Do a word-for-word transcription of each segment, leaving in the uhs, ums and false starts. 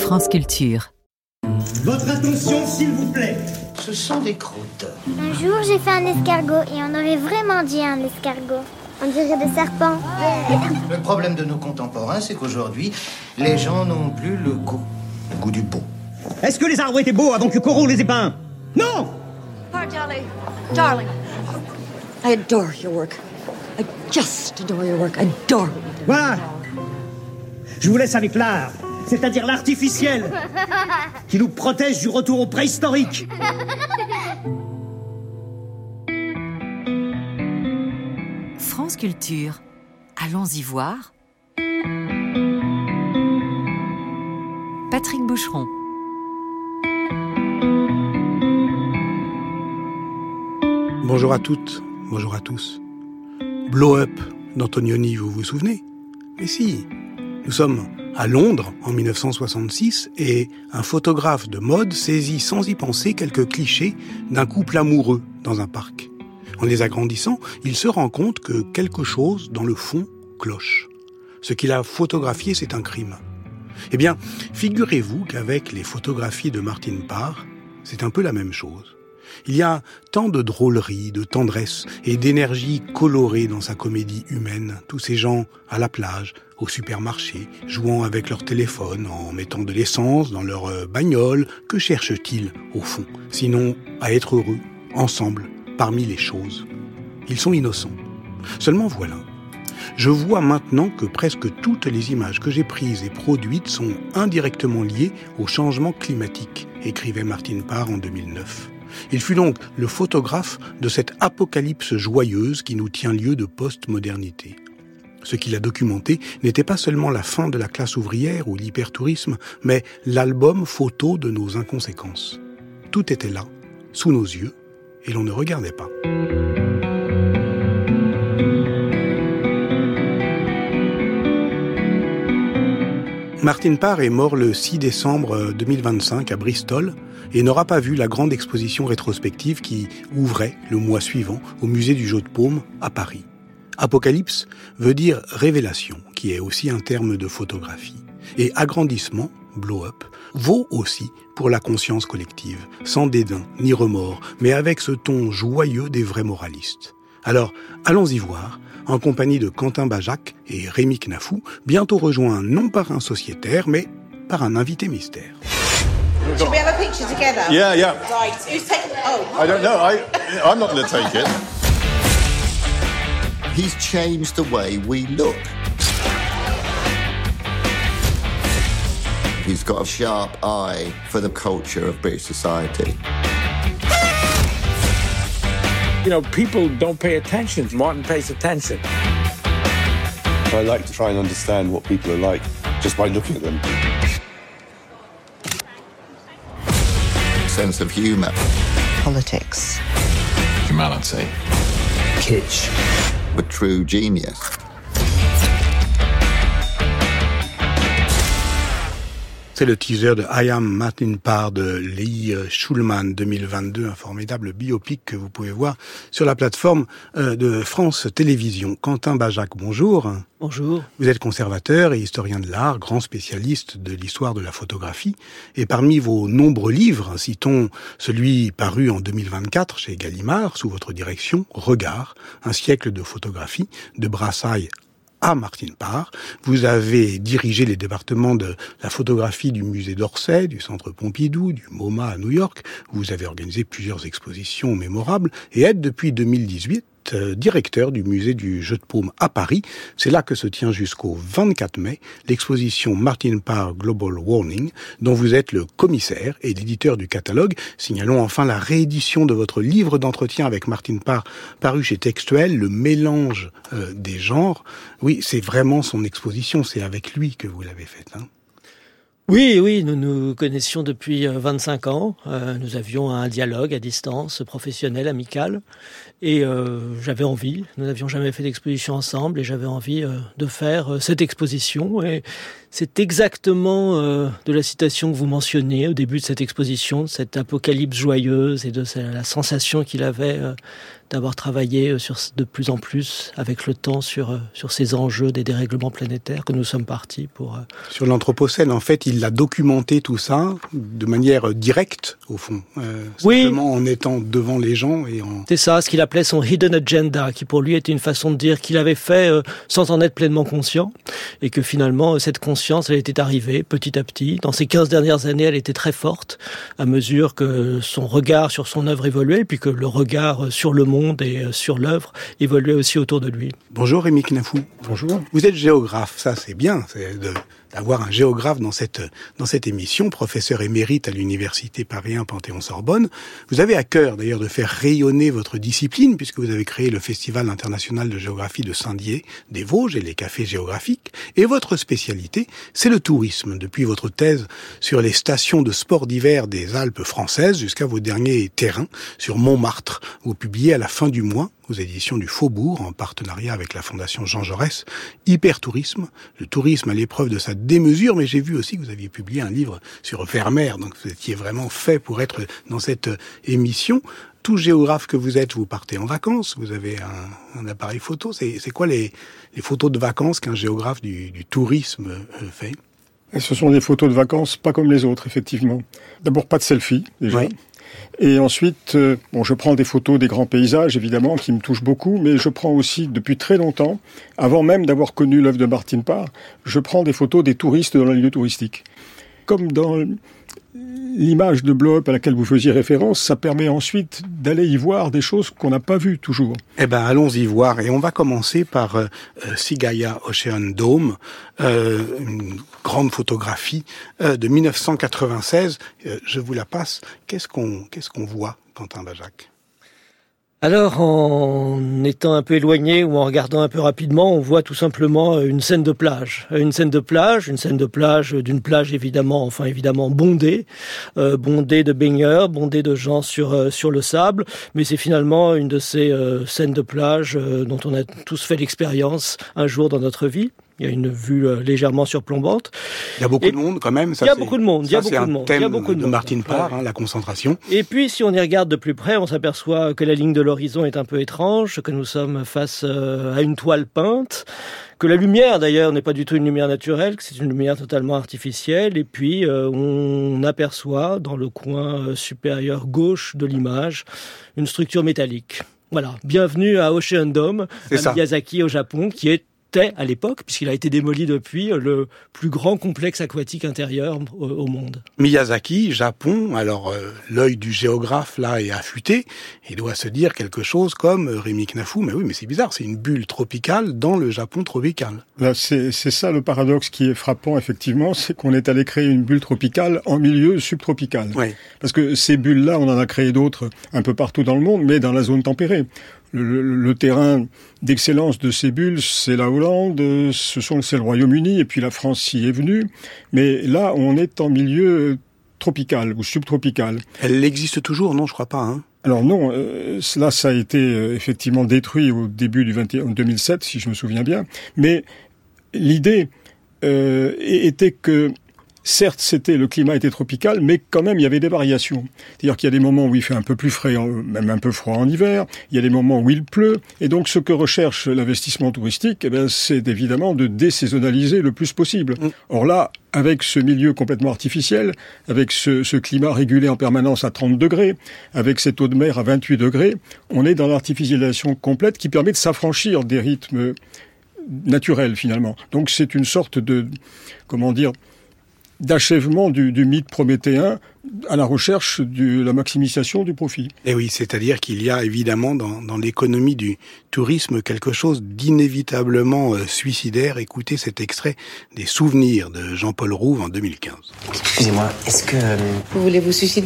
France Culture. Votre attention, s'il vous plaît. Ce sont des croûtes. Un jour, j'ai fait un escargot et on aurait vraiment dit un escargot. On dirait des serpents. Le problème de nos contemporains, c'est qu'aujourd'hui, les gens n'ont plus le goût, le goût du beau. Est-ce que les arbres étaient beaux avant que Corot les ait peints? Non! Oh, darling, darling, I adore your work. I just adore your work. I adore it. Voilà. Je vous laisse avec l'art, c'est-à-dire l'artificiel, qui nous protège du retour au préhistorique. France Culture. Allons-y voir. Patrick Boucheron. Bonjour à toutes, bonjour à tous. Blow Up d'Antonioni, vous vous souvenez? Mais si, nous sommes à Londres en dix-neuf cent soixante-six et un photographe de mode saisit sans y penser quelques clichés d'un couple amoureux dans un parc. En les agrandissant, il se rend compte que quelque chose dans le fond cloche. Ce qu'il a photographié, c'est un crime. Eh bien, figurez-vous qu'avec les photographies de Martin Parr, c'est un peu la même chose. Il y a tant de drôlerie, de tendresse et d'énergie colorée dans sa comédie humaine. Tous ces gens à la plage, au supermarché, jouant avec leur téléphone, en mettant de l'essence dans leur bagnole. Que cherchent-ils, au fond, sinon à être heureux, ensemble, parmi les choses? Ils sont innocents. Seulement voilà. Je vois maintenant que presque toutes les images que j'ai prises et produites sont indirectement liées au changement climatique, écrivait Martin Parr en deux mille neuf. Il fut donc le photographe de cette apocalypse joyeuse qui nous tient lieu de post-modernité. Ce qu'il a documenté n'était pas seulement la fin de la classe ouvrière ou l'hypertourisme, mais l'album photo de nos inconséquences. Tout était là, sous nos yeux, et l'on ne regardait pas. Martin Parr est mort le six décembre deux mille vingt-cinq à Bristol et n'aura pas vu la grande exposition rétrospective qui ouvrait le mois suivant au musée du Jeu de Paume à Paris. Apocalypse veut dire révélation, qui est aussi un terme de photographie. Et agrandissement, blow-up, vaut aussi pour la conscience collective, sans dédain ni remords, mais avec ce ton joyeux des vrais moralistes. Alors, allons-y voir, en compagnie de Quentin Bajac et Rémi Knafou, bientôt rejoints non par un sociétaire, mais par un invité mystère. Should we have a picture together? Yeah, yeah. Right, who's taking... Oh. I don't know. I, I'm not going to take it. He's changed the way we look. He's got a sharp eye for the culture of British society. You know, people don't pay attention. Martin pays attention. I like to try and understand what people are like just by looking at them. Sense of humour. Politics. Humanity. Kitsch. A true genius. C'est le teaser de I Am Martin Parr de Lee Schulman deux mille vingt-deux, un formidable biopic que vous pouvez voir sur la plateforme de France Télévisions. Quentin Bajac, bonjour. Bonjour. Vous êtes conservateur et historien de l'art, grand spécialiste de l'histoire de la photographie. Et parmi vos nombreux livres, citons celui paru en deux mille vingt-quatre chez Gallimard, sous votre direction, Regard, un siècle de photographie, de Brassailles à Martin Parr. Vous avez dirigé les départements de la photographie du musée d'Orsay, du centre Pompidou, du MoMA à New York. Vous avez organisé plusieurs expositions mémorables et êtes depuis deux mille dix-huit euh, directeur du musée du Jeu de Paume à Paris. C'est là que se tient jusqu'au vingt-quatre mai l'exposition Martin Parr Global Warning, dont vous êtes le commissaire et l'éditeur du catalogue. Signalons enfin la réédition de votre livre d'entretien avec Martin Parr, paru chez Textuel, le mélange euh, des genres. Oui, c'est vraiment son exposition, c'est avec lui que vous l'avez faite, hein. Oui, oui, nous nous connaissions depuis vingt-cinq ans. Euh, nous avions un dialogue à distance, professionnel, amical. Et euh, j'avais envie, nous n'avions jamais fait d'exposition ensemble, et j'avais envie euh, de faire euh, cette exposition. Et c'est exactement euh, de la citation que vous mentionnez au début de cette exposition, de cette apocalypse joyeuse et de la sensation qu'il avait euh, d'avoir travaillé sur, de plus en plus avec le temps sur, sur ces enjeux des dérèglements planétaires que nous sommes partis pour... Sur l'Anthropocène, en fait, il a documenté tout ça de manière directe, au fond. Euh, oui. Simplement en étant devant les gens et en... C'est ça, ce qu'il appelait son hidden agenda, qui pour lui était une façon de dire qu'il avait fait euh, sans en être pleinement conscient, et que finalement, cette conscience, elle était arrivée petit à petit. Dans ces quinze dernières années, elle était très forte, à mesure que son regard sur son œuvre évoluait, puis que le regard sur le monde et sur l'œuvre évoluait aussi autour de lui. Bonjour Rémi Knafou. Bonjour. Vous êtes géographe, ça c'est bien, c'est de, d'avoir un géographe dans cette, dans cette émission, professeur émérite à l'université Paris un Panthéon-Sorbonne. Vous avez à cœur d'ailleurs de faire rayonner votre discipline, puisque vous avez créé le Festival international de géographie de Saint-Dié, des Vosges et les cafés géographiques. Et votre spécialité, c'est le tourisme, depuis votre thèse sur les stations de sport d'hiver des Alpes françaises jusqu'à vos derniers terrains sur Montmartre. Vous publiez à la fin du mois, aux éditions du Faubourg, en partenariat avec la Fondation Jean Jaurès, Hypertourisme, le tourisme à l'épreuve de sa démesure, mais j'ai vu aussi que vous aviez publié un livre sur Vermeer, donc vous étiez vraiment fait pour être dans cette émission. Tout géographe que vous êtes, vous partez en vacances, vous avez un, un appareil photo. C'est, c'est quoi les, les photos de vacances qu'un géographe du, du tourisme fait ? Et ce sont des photos de vacances pas comme les autres, effectivement. D'abord, pas de selfie, déjà. Oui. Et ensuite, euh, bon, je prends des photos des grands paysages, évidemment, qui me touchent beaucoup, mais je prends aussi, depuis très longtemps, avant même d'avoir connu l'œuvre de Martin Parr, je prends des photos des touristes dans les lieux touristiques. Comme dans l'image de blow-up à laquelle vous faisiez référence, ça permet ensuite d'aller y voir des choses qu'on n'a pas vues toujours. Eh ben, allons-y voir. Et on va commencer par euh, Sigaya Ocean Dome, euh, une grande photographie euh, de dix-neuf cent quatre-vingt-seize. Euh, je vous la passe. Qu'est-ce qu'on, qu'est-ce qu'on voit, Quentin Bajac ? Alors, en étant un peu éloigné ou en regardant un peu rapidement, on voit tout simplement une scène de plage. Une scène de plage, une scène de plage, d'une plage évidemment, enfin évidemment bondée, euh, bondée de baigneurs, bondée de gens sur euh, sur le sable. Mais c'est finalement une de ces euh, scènes de plage euh, dont on a tous fait l'expérience un jour dans notre vie. Il y a une vue euh, légèrement surplombante. Il y a beaucoup et de monde quand même. Ça, il y a c'est, beaucoup de monde. Il y a beaucoup de monde. Il y a beaucoup de, de monde. Martin Parr, ouais. hein, la concentration. Et puis, si on y regarde de plus près, on s'aperçoit que la ligne de l'horizon est un peu étrange, que nous sommes face euh, à une toile peinte, que la lumière d'ailleurs n'est pas du tout une lumière naturelle, que c'est une lumière totalement artificielle. Et puis, euh, on aperçoit dans le coin supérieur gauche de l'image une structure métallique. Voilà. Bienvenue à Ocean Dome, à Miyazaki au Japon, qui est à l'époque, puisqu'il a été démoli depuis, le plus grand complexe aquatique intérieur au monde. Miyazaki, Japon, alors euh, l'œil du géographe là est affûté, il doit se dire quelque chose comme euh, Rémi Knafou, mais oui, mais c'est bizarre, c'est une bulle tropicale dans le Japon tropical. Là, c'est, c'est ça le paradoxe qui est frappant, effectivement, c'est qu'on est allé créer une bulle tropicale en milieu subtropical. Oui. Parce que ces bulles-là, on en a créé d'autres un peu partout dans le monde, mais dans la zone tempérée. Le, le, le terrain d'excellence de ces bulles, c'est la Hollande, ce sont, c'est le Royaume-Uni, et puis la France s'y est venue. Mais là, on est en milieu tropical ou subtropical. Elle existe toujours, non, je crois pas, hein. Alors non, euh, là, ça a été euh, effectivement détruit au début du vingt et un, deux mille sept, si je me souviens bien. Mais l'idée euh, était que certes, c'était, le climat était tropical, mais quand même, il y avait des variations. C'est-à-dire qu'il y a des moments où il fait un peu plus frais, même un peu froid en hiver. Il y a des moments où il pleut. Et donc, ce que recherche l'investissement touristique, eh bien, c'est évidemment de désaisonnaliser le plus possible. Mmh. Or là, avec ce milieu complètement artificiel, avec ce, ce climat régulé en permanence à trente degrés, avec cette eau de mer à vingt-huit degrés, on est dans l'artificialisation complète qui permet de s'affranchir des rythmes naturels, finalement. Donc, c'est une sorte de, comment dire, d'achèvement du, du mythe prométhéen à la recherche de la maximisation du profit. Et oui, c'est-à-dire qu'il y a évidemment dans, dans l'économie du tourisme quelque chose d'inévitablement euh, suicidaire. Écoutez cet extrait des Souvenirs de Jean-Paul Rouve en deux mille quinze. Excusez-moi, est-ce que... Vous voulez vous suicider ?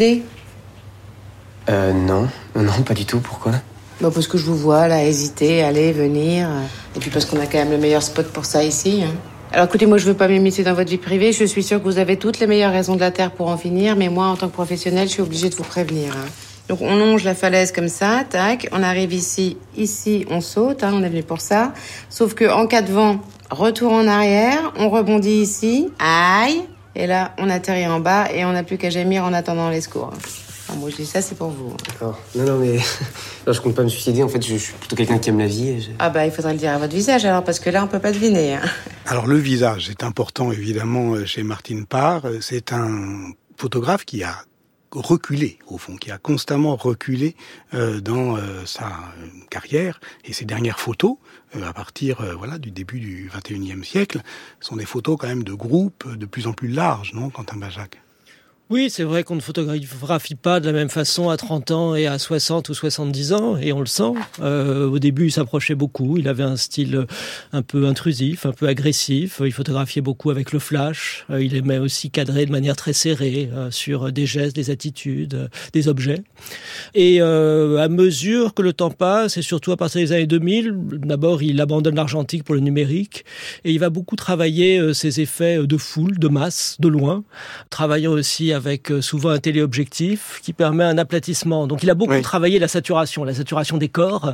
Euh, non. Non, pas du tout. Pourquoi ? Bah parce que je vous vois là, hésiter, aller, venir. Et puis parce qu'on a quand même le meilleur spot pour ça ici, hein. Alors écoutez, moi je veux pas m'immiscer dans votre vie privée, je suis sûre que vous avez toutes les meilleures raisons de la Terre pour en finir, mais moi en tant que professionnelle, je suis obligée de vous prévenir. Hein. Donc on longe la falaise comme ça, tac, on arrive ici, ici on saute, hein, on est venu pour ça. Sauf que en cas de vent, retour en arrière, on rebondit ici, aïe, et là on atterrit en bas et on n'a plus qu'à gémir en attendant les secours. Quand moi je dis ça, c'est pour vous. D'accord. Non, non, mais là, je compte pas me suicider. En fait, je, je suis plutôt quelqu'un qui aime la vie. Et je... Ah bah, il faudrait le dire à votre visage, alors, parce que là, on peut pas deviner. Hein. Alors, le visage est important, évidemment, chez Martine Parr. C'est un photographe qui a reculé, au fond, qui a constamment reculé euh, dans euh, sa euh, carrière. Et ses dernières photos, euh, à partir euh, voilà du début du vingt et unième siècle, sont des photos quand même de groupes de plus en plus larges, non, Quentin Bajac ? Oui, c'est vrai qu'on ne photographie pas de la même façon à trente ans et à soixante ou soixante-dix ans, et on le sent. Euh, au début, il s'approchait beaucoup, il avait un style un peu intrusif, un peu agressif, il photographiait beaucoup avec le flash, euh, il aimait aussi cadrer de manière très serrée euh, sur des gestes, des attitudes, euh, des objets. Et euh, à mesure que le temps passe, et surtout à partir des années deux mille, d'abord il abandonne l'argentique pour le numérique, et il va beaucoup travailler euh, ses effets de foule, de masse, de loin, travaillant aussi à avec souvent un téléobjectif qui permet un aplatissement. Donc il a beaucoup oui. travaillé la saturation, la saturation des corps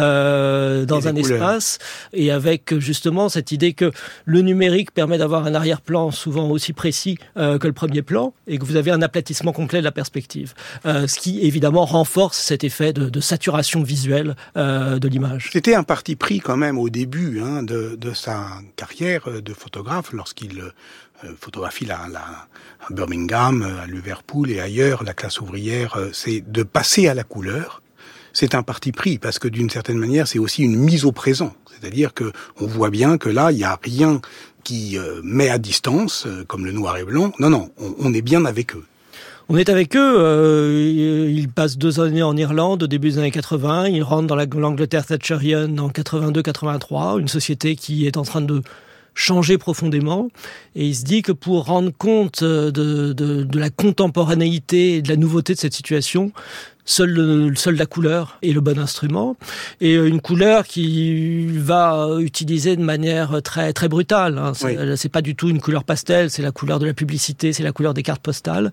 euh, dans un espace, et avec justement cette idée que le numérique permet d'avoir un arrière-plan souvent aussi précis euh, que le premier plan, et que vous avez un aplatissement complet de la perspective. Euh, ce qui évidemment renforce cet effet de, de saturation visuelle euh, de l'image. C'était un parti pris quand même au début hein, de, de sa carrière de photographe, lorsqu'il Euh, photographie la, la, à Birmingham, à Liverpool et ailleurs, la classe ouvrière, euh, c'est de passer à la couleur. C'est un parti pris parce que d'une certaine manière, c'est aussi une mise au présent. C'est-à-dire que on voit bien que là, il n'y a rien qui euh, met à distance, euh, comme le noir et blanc. Non, non, on, on est bien avec eux. On est avec eux, euh, ils passent deux années en Irlande au début des années quatre-vingts, ils rentrent dans la, l'Angleterre thatcherienne en quatre-vingt-deux quatre-vingt-trois, une société qui est en train de changer profondément, et il se dit que pour rendre compte de, de, de la contemporanéité et de la nouveauté de cette situation, seul, le, seul la couleur est le bon instrument, et une couleur qui va utiliser de manière très très brutale. Hein. C'est, oui. c'est pas du tout une couleur pastel, c'est la couleur de la publicité, c'est la couleur des cartes postales.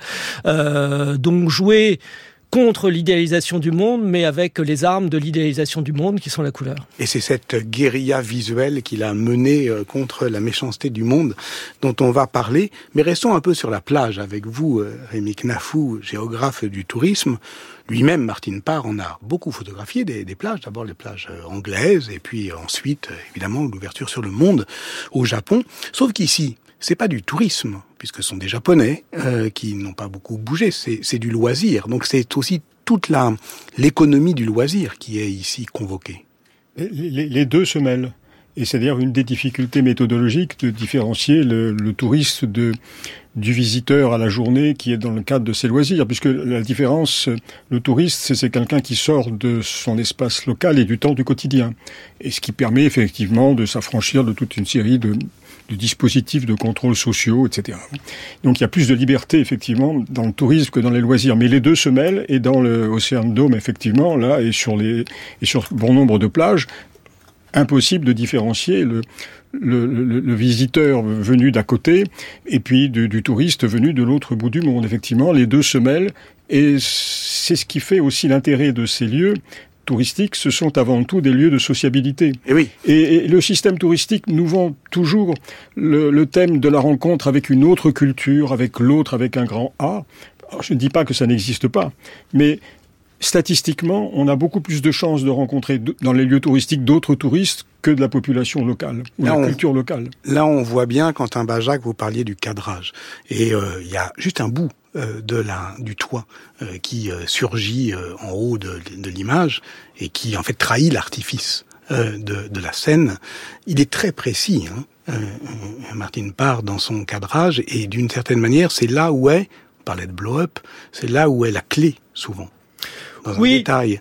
Euh, donc jouer contre l'idéalisation du monde, mais avec les armes de l'idéalisation du monde qui sont la couleur. Et c'est cette guérilla visuelle qu'il a menée contre la méchanceté du monde dont on va parler. Mais restons un peu sur la plage avec vous, Rémi Knafou, géographe du tourisme. Lui-même, Martine Parr, en a beaucoup photographié des, des plages. D'abord les plages anglaises, et puis ensuite, évidemment, l'ouverture sur le monde au Japon. Sauf qu'ici, c'est pas du tourisme, puisque ce sont des Japonais euh, qui n'ont pas beaucoup bougé, c'est, c'est du loisir. Donc c'est aussi toute la, l'économie du loisir qui est ici convoquée. Les, les deux se mêlent. Et c'est-à-dire une des difficultés méthodologiques de différencier le, le touriste de, du visiteur à la journée qui est dans le cadre de ses loisirs. Puisque la différence, le touriste, c'est, c'est quelqu'un qui sort de son espace local et du temps du quotidien. Et ce qui permet effectivement de s'affranchir de toute une série de, de dispositifs de contrôle sociaux, et cetera. Donc il y a plus de liberté, effectivement, dans le tourisme que dans les loisirs. Mais les deux se mêlent, et dans le Ocean Dome, effectivement, là, et sur les, et sur bon nombre de plages, impossible de différencier le, le, le, le visiteur venu d'à côté et puis du, du touriste venu de l'autre bout du monde. Effectivement, les deux se mêlent, et c'est ce qui fait aussi l'intérêt de ces lieux touristiques. Ce sont avant tout des lieux de sociabilité. Et oui. Et, et le système touristique nous vend toujours le, le thème de la rencontre avec une autre culture, avec l'autre, avec un grand A. Alors, je ne dis pas que ça n'existe pas, mais statistiquement, on a beaucoup plus de chances de rencontrer dans les lieux touristiques d'autres touristes que de la population locale, ou là, la on, culture locale. Là, on voit bien, Quentin Bajac, vous parliez du cadrage. Et il euh, y a juste un bout euh, de la, du toit euh, qui euh, surgit euh, en haut de, de l'image et qui, en fait, trahit l'artifice euh, de, de la scène. Il est très précis, hein, euh, Martine Parr, dans son cadrage, et d'une certaine manière, c'est là où est, on parlait de blow-up, c'est là où est la clé, souvent. Dans oui, un détail.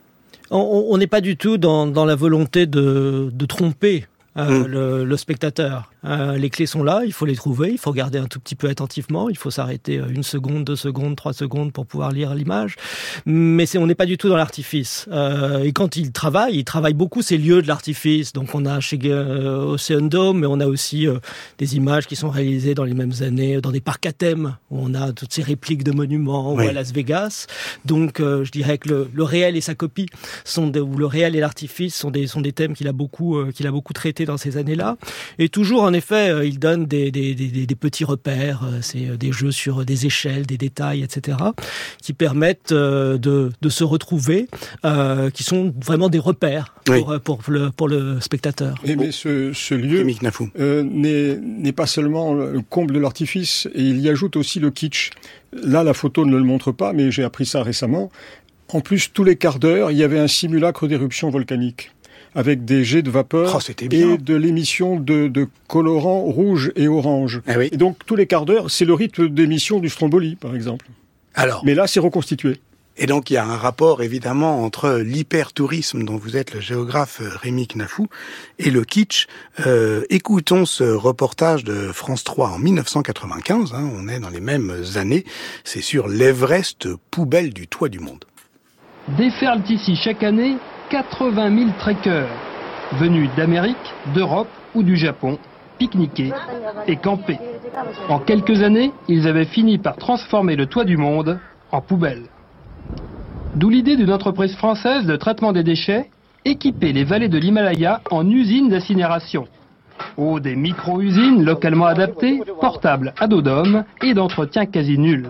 On n'est pas du tout dans, dans la volonté de, de tromper euh, mmh. le, le spectateur. Euh, les clés sont là, il faut les trouver, il faut regarder un tout petit peu attentivement, il faut s'arrêter une seconde, deux secondes, trois secondes pour pouvoir lire l'image. Mais c'est, on n'est pas du tout dans l'artifice. Euh, et quand il travaille, il travaille beaucoup ces lieux de l'artifice. Donc on a chez euh, Ocean Dome, mais on a aussi euh, des images qui sont réalisées dans les mêmes années, dans des parcs à thème, où on a toutes ces répliques de monuments, oui. ou à Las Vegas. Donc euh, je dirais que le, le réel et sa copie, sont de, ou le réel et l'artifice sont des, sont des thèmes qu'il a beaucoup, euh, qu'il a beaucoup traités été dans ces années-là. Et toujours, en effet, il donne des, des, des, des petits repères, c'est des jeux sur des échelles, des détails, et cetera, qui permettent de, de se retrouver, euh, qui sont vraiment des repères pour, oui. pour, le, pour le spectateur. Et mais ce, ce lieu euh, n'est, n'est pas seulement le comble de l'artifice, et il y ajoute aussi le kitsch. Là, la photo ne le montre pas, mais j'ai appris ça récemment. En plus, tous les quarts d'heure, il y avait un simulacre d'éruption volcanique, avec des jets de vapeur oh, et de l'émission de, de colorants rouge et orange. Ah oui. Et donc, tous les quarts d'heure, c'est le rythme d'émission du Stromboli, par exemple. Alors. Mais là, c'est reconstitué. Et donc, il y a un rapport, évidemment, entre l'hypertourisme dont vous êtes le géographe Rémi Knafou et le kitsch. Euh, écoutons ce reportage de France trois en dix-neuf cent quatre-vingt-quinze, hein, on est dans les mêmes années. C'est sur l'Everest, poubelle du toit du monde. Déferlent ici chaque année quatre-vingt mille trekkers, venus d'Amérique, d'Europe ou du Japon, pique-niquer et camper. En quelques années, ils avaient fini par transformer le toit du monde en poubelle. D'où l'idée d'une entreprise française de traitement des déchets, équiper les vallées de l'Himalaya en usines d'incinération. Oh, des micro-usines localement adaptées, portables à dos d'homme et d'entretien quasi nul.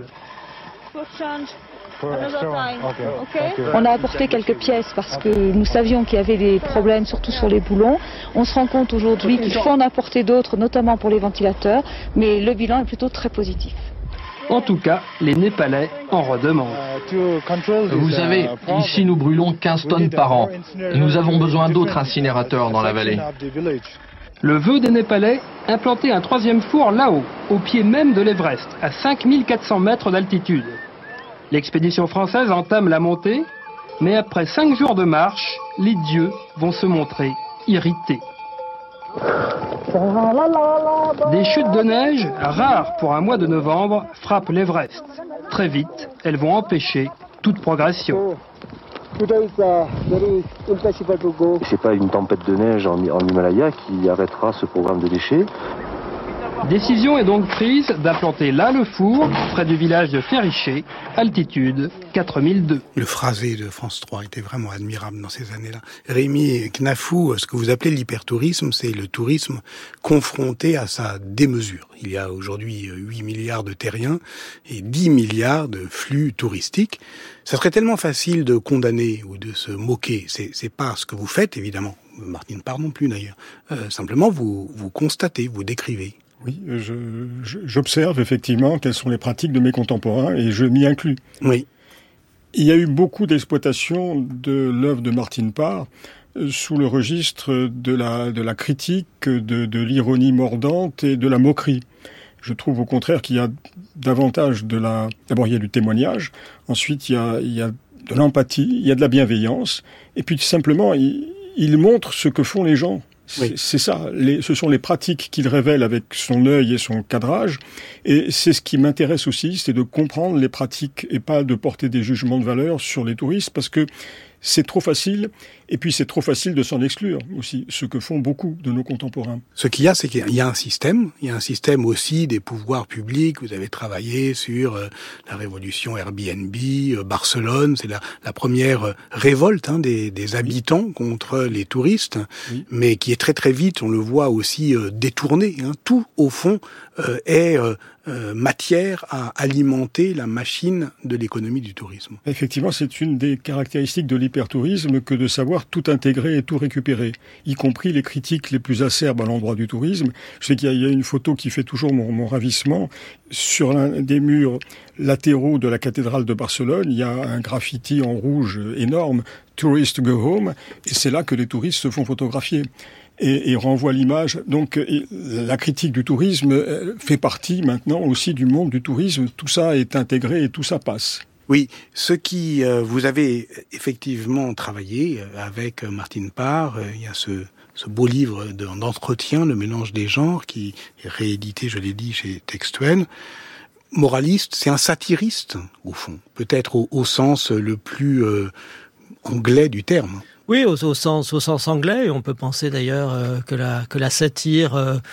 On a apporté quelques pièces parce que nous savions qu'il y avait des problèmes, surtout sur les boulons. On se rend compte aujourd'hui qu'il faut en apporter d'autres, notamment pour les ventilateurs, mais le bilan est plutôt très positif. En tout cas, les Népalais en redemandent. Vous savez, ici nous brûlons quinze tonnes par an. Et nous avons besoin d'autres incinérateurs dans la vallée. Le vœu des Népalais, implanter un troisième four là-haut, au pied même de l'Everest, à cinq mille quatre cents mètres d'altitude. L'expédition française entame la montée, mais après cinq jours de marche, les dieux vont se montrer irrités. Des chutes de neige, rares pour un mois de novembre, frappent l'Everest. Très vite, elles vont empêcher toute progression. C'est pas une tempête de neige en, en Himalaya qui arrêtera ce programme de déchets. Décision est donc prise d'implanter là le four, près du village de Fériché, altitude quatre mille deux. Le phrasé de France trois était vraiment admirable dans ces années-là. Rémi Knafou, ce que vous appelez l'hypertourisme, c'est le tourisme confronté à sa démesure. Il y a aujourd'hui huit milliards de terriens et dix milliards de flux touristiques. Ça serait tellement facile de condamner ou de se moquer. C'est, c'est pas ce que vous faites, évidemment. Martine Parr non plus, d'ailleurs. Euh, simplement, vous, vous constatez, vous décrivez. Oui, je, je, j'observe effectivement quelles sont les pratiques de mes contemporains et je m'y inclus. Oui. Il y a eu beaucoup d'exploitation de l'œuvre de Martine Parr sous le registre de la, de la critique, de, de l'ironie mordante et de la moquerie. Je trouve au contraire qu'il y a davantage de la... D'abord, il y a du témoignage. Ensuite, il y a, il y a de l'empathie, il y a de la bienveillance. Et puis, tout simplement, il, il montre ce que font les gens. Oui. C'est ça, les, ce sont les pratiques qu'il révèle avec son œil et son cadrage, et c'est ce qui m'intéresse aussi, c'est de comprendre les pratiques et pas de porter des jugements de valeur sur les touristes, parce que c'est trop facile, et puis c'est trop facile de s'en exclure aussi, ce que font beaucoup de nos contemporains. Ce qu'il y a, c'est qu'il y a un système, il y a un système aussi des pouvoirs publics. Vous avez travaillé sur euh, la révolution Airbnb, euh, Barcelone, c'est la, la première euh, révolte hein, des, des habitants oui. contre les touristes, oui. mais qui est très très vite, on le voit aussi euh, détourné. Hein. Tout, au fond, euh, est... Euh, Euh, matière à alimenter la machine de l'économie du tourisme. Effectivement, c'est une des caractéristiques de l'hypertourisme que de savoir tout intégrer et tout récupérer, y compris les critiques les plus acerbes à l'endroit du tourisme. Je sais qu'il y a une photo qui fait toujours mon, mon ravissement. Sur l'un des murs latéraux de la cathédrale de Barcelone, il y a un graffiti en rouge énorme, « Tourist go home », et c'est là que les touristes se font photographier. Et, et renvoie l'image. Donc, et, la critique du tourisme fait partie maintenant aussi du monde du tourisme. Tout ça est intégré et tout ça passe. Oui, ce qui euh, vous avez effectivement travaillé avec Martine Parr, euh, il y a ce, ce beau livre de, d'entretien, Le mélange des genres, qui est réédité, je l'ai dit, chez Textuel. Moraliste, c'est un satiriste, au fond, peut-être au, au sens le plus euh, anglais du terme. Oui, au, au sens au sens anglais. On peut penser d'ailleurs euh, que la que la satire euh,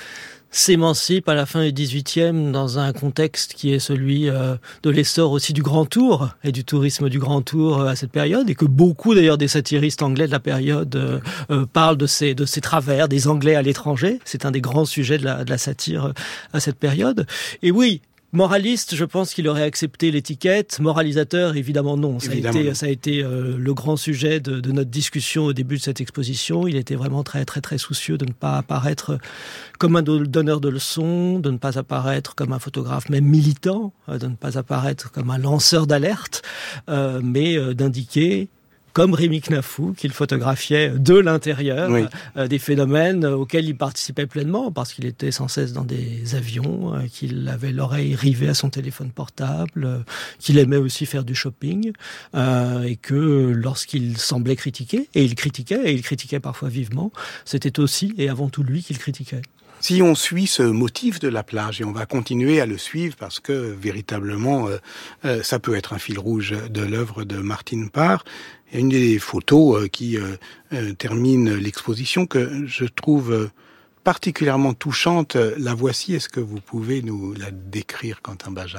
s'émancipe à la fin du dix-huitième dans un contexte qui est celui euh, de l'essor aussi du Grand Tour et du tourisme du Grand Tour euh, à cette période, et que beaucoup d'ailleurs des satiristes anglais de la période euh, euh, parlent de ces, de ces travers des Anglais à l'étranger. C'est un des grands sujets de la, de la satire euh, à cette période. Et oui, moraliste, je pense qu'il aurait accepté l'étiquette. Moralisateur, évidemment non. Ça évidemment a été, non. ça a été euh, le grand sujet de, de notre discussion au début de cette exposition. Il était vraiment très, très, très soucieux de ne pas apparaître comme un donneur de leçons, de ne pas apparaître comme un photographe même militant, de ne pas apparaître comme un lanceur d'alerte, euh, mais euh, d'indiquer, comme Rémy Knafou, qu'il photographiait de l'intérieur, oui. euh, des phénomènes auxquels il participait pleinement, parce qu'il était sans cesse dans des avions, euh, qu'il avait l'oreille rivée à son téléphone portable, euh, qu'il aimait aussi faire du shopping, euh, et que lorsqu'il semblait critiquer, et il critiquait, et il critiquait parfois vivement, c'était aussi et avant tout lui qu'il critiquait. Si on suit ce motif de la plage, et on va continuer à le suivre parce que véritablement euh, euh, ça peut être un fil rouge de l'œuvre de Martin Parr, il y a une des photos euh, qui euh, euh, termine l'exposition que je trouve euh, particulièrement touchante. La voici, est-ce que vous pouvez nous la décrire, Quentin Bajac ?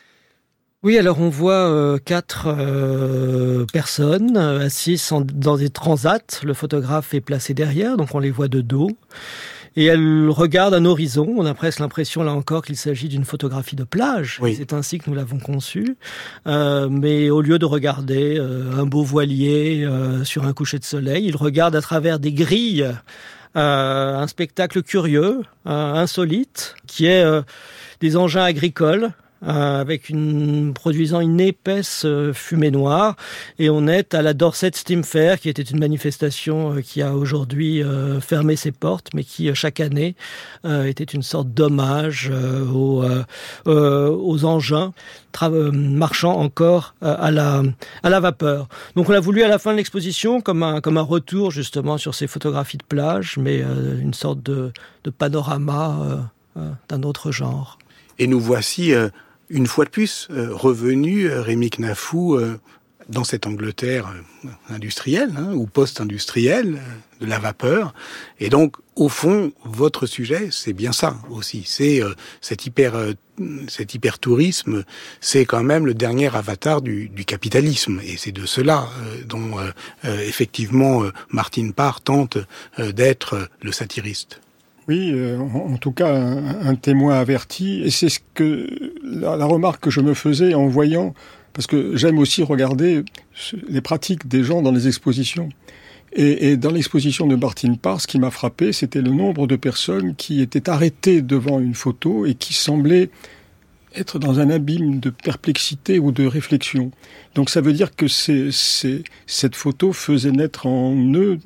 Oui, alors on voit euh, quatre euh, personnes euh, assises en, dans des transats. Le photographe est placé derrière, donc on les voit de dos. Et elle regarde un horizon. On a presque l'impression, là encore, qu'il s'agit d'une photographie de plage. Oui. C'est ainsi que nous l'avons conçue. Euh, mais au lieu de regarder euh, un beau voilier euh, sur un coucher de soleil, il regarde à travers des grilles euh, un spectacle curieux, euh, insolite, qui est euh, des engins agricoles, Euh, avec une produisant une épaisse euh, fumée noire, et on est à la Dorset Steam Fair, qui était une manifestation euh, qui a aujourd'hui euh, fermé ses portes, mais qui euh, chaque année euh, était une sorte d'hommage euh, aux, euh, euh, aux engins tra- euh, marchant encore euh, à la à la vapeur. Donc on a voulu à la fin de l'exposition comme un comme un retour justement sur ces photographies de plage, mais euh, une sorte de de panorama euh, euh, d'un autre genre. Et nous voici euh, une fois de plus euh, revenu euh, Rémy Knafou euh, dans cette Angleterre euh, industrielle hein, ou post-industrielle euh, de la vapeur. Et donc au fond votre sujet c'est bien ça aussi, c'est euh, cet hyper euh, cet hyper-tourisme, c'est quand même le dernier avatar du, du capitalisme, et c'est de cela euh, dont euh, euh, effectivement euh, Martin Parr tente euh, d'être euh, le satiriste. Oui, euh, en, en tout cas, un, un témoin averti. Et c'est ce que la, la remarque que je me faisais en voyant, parce que j'aime aussi regarder les pratiques des gens dans les expositions. Et, et dans l'exposition de Martin Parr, ce qui m'a frappé, c'était le nombre de personnes qui étaient arrêtées devant une photo et qui semblaient être dans un abîme de perplexité ou de réflexion. Donc ça veut dire que c'est, c'est, cette photo faisait naître en eux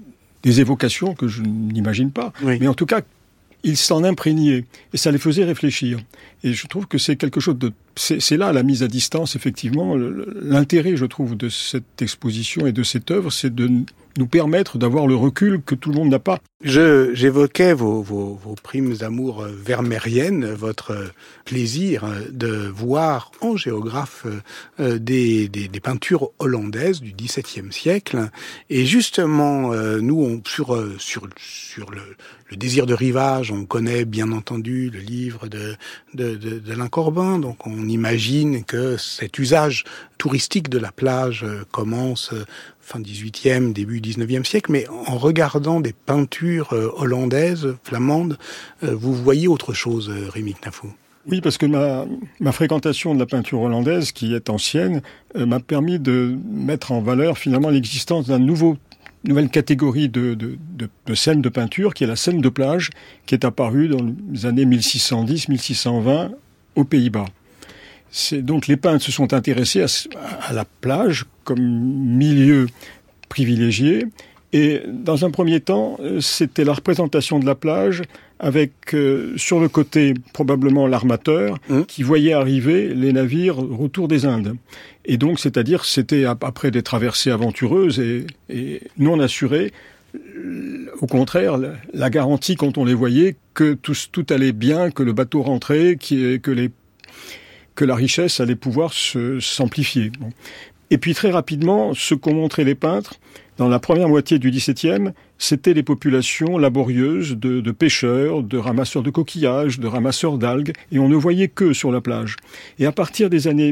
des évocations que je n'imagine pas. Oui. Mais en tout cas, ils s'en imprégnaient. Et ça les faisait réfléchir. Et je trouve que c'est quelque chose de... C'est, c'est là la mise à distance, effectivement. L'intérêt, je trouve, de cette exposition et de cette œuvre, c'est de nous permettre d'avoir le recul que tout le monde n'a pas. Je, j'évoquais vos, vos, vos primes amours vermeeriennes, votre plaisir de voir en géographe euh, des, des, des peintures hollandaises du dix-septième siècle. Et justement, euh, nous, on, sur, sur, sur le, le désir de rivage, on connaît bien entendu le livre de, de, de, d'Alain Corbin, donc on imagine que cet usage touristique de la plage commence fin dix-huitième, début dix-neuvième siècle, mais en regardant des peintures hollandaises, flamandes, vous voyez autre chose, Rémy Knafou. Oui, parce que ma, ma fréquentation de la peinture hollandaise, qui est ancienne, euh, m'a permis de mettre en valeur finalement l'existence d'un nouveau nouvelle catégorie de, de, de, de scène de peinture, qui est la scène de plage, qui est apparue dans les années mille six cent dix mille six cent vingt aux Pays-Bas. C'est donc les peintres se sont intéressés à, à la plage comme milieu privilégié, et dans un premier temps, c'était la représentation de la plage avec euh, sur le côté probablement l'armateur mmh. qui voyait arriver les navires retour des Indes. Et donc, c'est-à-dire, c'était après des traversées aventureuses et, et non assurées. Au contraire, la garantie quand on les voyait que tout, tout allait bien, que le bateau rentrait, que, les, que la richesse allait pouvoir se, s'amplifier. Bon. Et puis très rapidement, ce qu'ont montré les peintres, dans la première moitié du dix-septième, c'était les populations laborieuses de, de pêcheurs, de ramasseurs de coquillages, de ramasseurs d'algues, et on ne voyait qu'eux sur la plage. Et à partir des années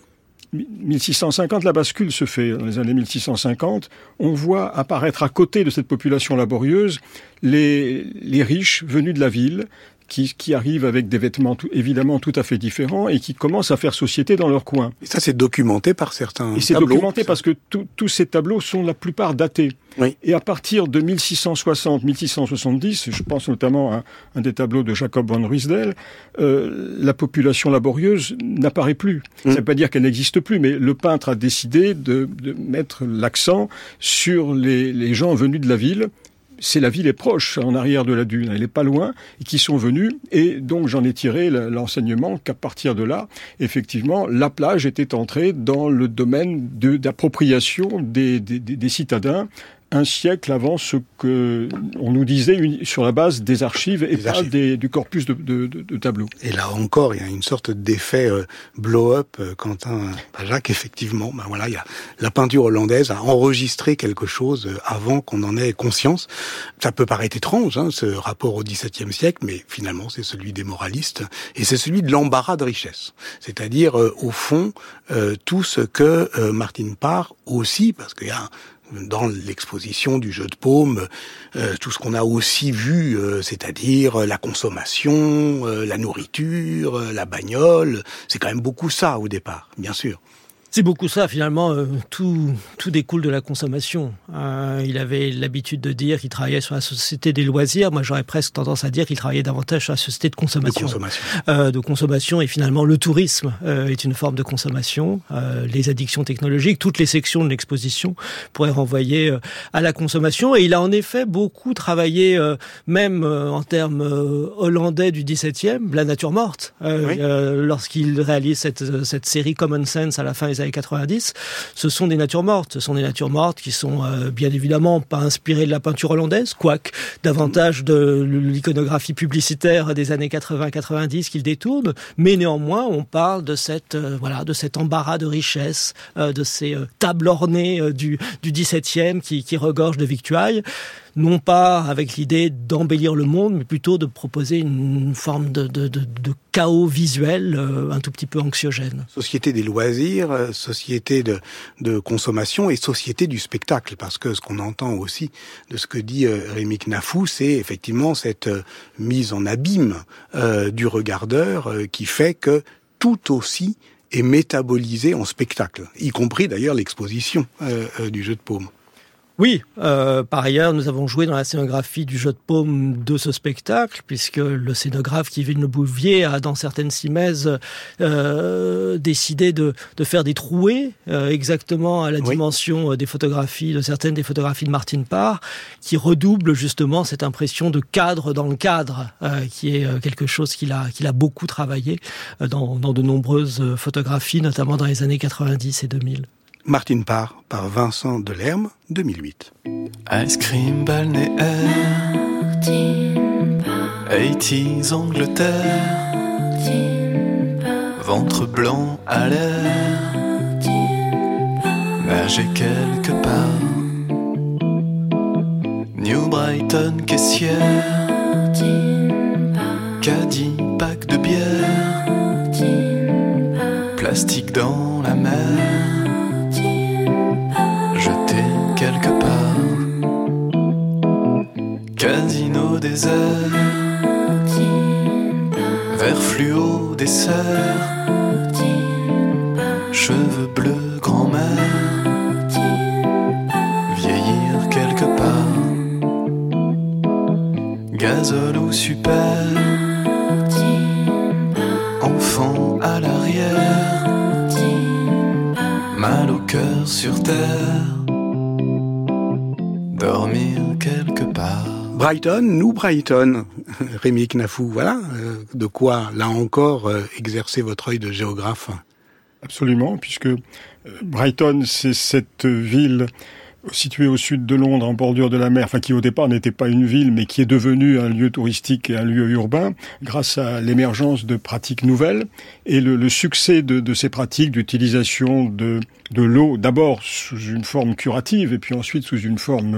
mille six cent cinquante, la bascule se fait. Dans les années mille six cent cinquante, on voit apparaître à côté de cette population laborieuse les, les riches venus de la ville, Qui, qui arrivent avec des vêtements tout, évidemment tout à fait différents et qui commencent à faire société dans leur coin. Et ça, c'est documenté par certains Et c'est tableaux. documenté parce que tous ces tableaux sont la plupart datés. Oui. Et à partir de mille six cent soixante, mille six cent soixante-dix, je pense notamment à un des tableaux de Jacob von Ruysdael, euh, la population laborieuse n'apparaît plus. Mm. Ça ne veut pas dire qu'elle n'existe plus, mais le peintre a décidé de, de mettre l'accent sur les, les gens venus de la ville. C'est la ville est proche, en arrière de la dune, elle est pas loin, et qui sont venus, et donc j'en ai tiré l'enseignement qu'à partir de là, effectivement, la plage était entrée dans le domaine de, d'appropriation des, des, des citadins, un siècle avant ce que on nous disait sur la base des archives et pas des, du corpus de, de, de, de tableaux. Et là encore, il y a une sorte d'effet euh, blow-up, euh, Quentin Pajac, effectivement. Ben voilà, il y a la peinture hollandaise a enregistré quelque chose avant qu'on en ait conscience. Ça peut paraître étrange, hein, ce rapport au dix-septième siècle, mais finalement, c'est celui des moralistes et c'est celui de l'embarras de richesse. C'est-à-dire, euh, au fond, euh, tout ce que euh, Martin Parr aussi, parce qu'il y a dans l'exposition du jeu de paume, euh, tout ce qu'on a aussi vu, euh, c'est-à-dire la consommation, euh, la nourriture, euh, la bagnole, c'est quand même beaucoup ça au départ, bien sûr. C'est beaucoup ça, finalement, euh, tout, tout découle de la consommation. Euh, il avait l'habitude de dire qu'il travaillait sur la société des loisirs. Moi, j'aurais presque tendance à dire qu'il travaillait davantage sur la société de consommation. De consommation. Euh, de consommation, et finalement, le tourisme euh, est une forme de consommation. Euh, les addictions technologiques, toutes les sections de l'exposition pourraient renvoyer euh, à la consommation. Et il a en effet beaucoup travaillé, euh, même euh, en termes euh, hollandais du dix-septième, la nature morte. Euh, oui. euh, lorsqu'il réalise cette, cette série Common Sense à la fin des années quatre-vingt-dix, ce sont des natures mortes. Ce sont des natures mortes qui sont euh, bien évidemment pas inspirées de la peinture hollandaise, quoique davantage de l'iconographie publicitaire des années quatre-vingts quatre-vingt-dix qu'il détourne, mais néanmoins on parle de cette euh, voilà de cet embarras de richesse, euh, de ces euh, tables ornées euh, du du dix-septième qui qui regorgent de victuailles. Non pas avec l'idée d'embellir le monde, mais plutôt de proposer une forme de, de, de, de chaos visuel euh, un tout petit peu anxiogène. Société des loisirs, euh, société de, de consommation et société du spectacle, parce que ce qu'on entend aussi de ce que dit euh, Rémy Knafou, c'est effectivement cette euh, mise en abîme euh, du regardeur euh, qui fait que tout aussi est métabolisé en spectacle, y compris d'ailleurs l'exposition euh, euh, du jeu de paume. Oui, euh, par ailleurs, nous avons joué dans la scénographie du jeu de paume de ce spectacle, puisque le scénographe Kevin Le Bouvier a, dans certaines simèses, euh, décidé de, de faire des trouées, euh, exactement à la oui. dimension des photographies, de certaines des photographies de Martin Parr, qui redoublent justement cette impression de cadre dans le cadre, euh, qui est quelque chose qu'il a, qu'il a beaucoup travaillé dans, dans de nombreuses photographies, notamment dans les années quatre-vingt-dix et deux mille. Martin Parr par Vincent Delerme, deux mille huit. Ice cream balnéaire, eighties Angleterre, ventre blanc à l'air, nager quelque part, New Brighton caissière, caddie, pack de bière, plastique dans la mer, jeté quelque part, casino désert, vert fluo dessert, cheveux bleus grand-mère, vieillir quelque part, gazole ou super, enfant à l'arrière, mal au cœur sur terre, dormir quelque part. Brighton, nous Brighton, Rémy Knafou, voilà euh, de quoi, là encore, euh, exercer votre œil de géographe. Absolument, puisque euh, Brighton, c'est cette ville située au sud de Londres, en bordure de la mer, enfin qui au départ n'était pas une ville, mais qui est devenue un lieu touristique et un lieu urbain, grâce à l'émergence de pratiques nouvelles, et le, le succès de, de ces pratiques d'utilisation de, de l'eau, d'abord sous une forme curative, et puis ensuite sous une forme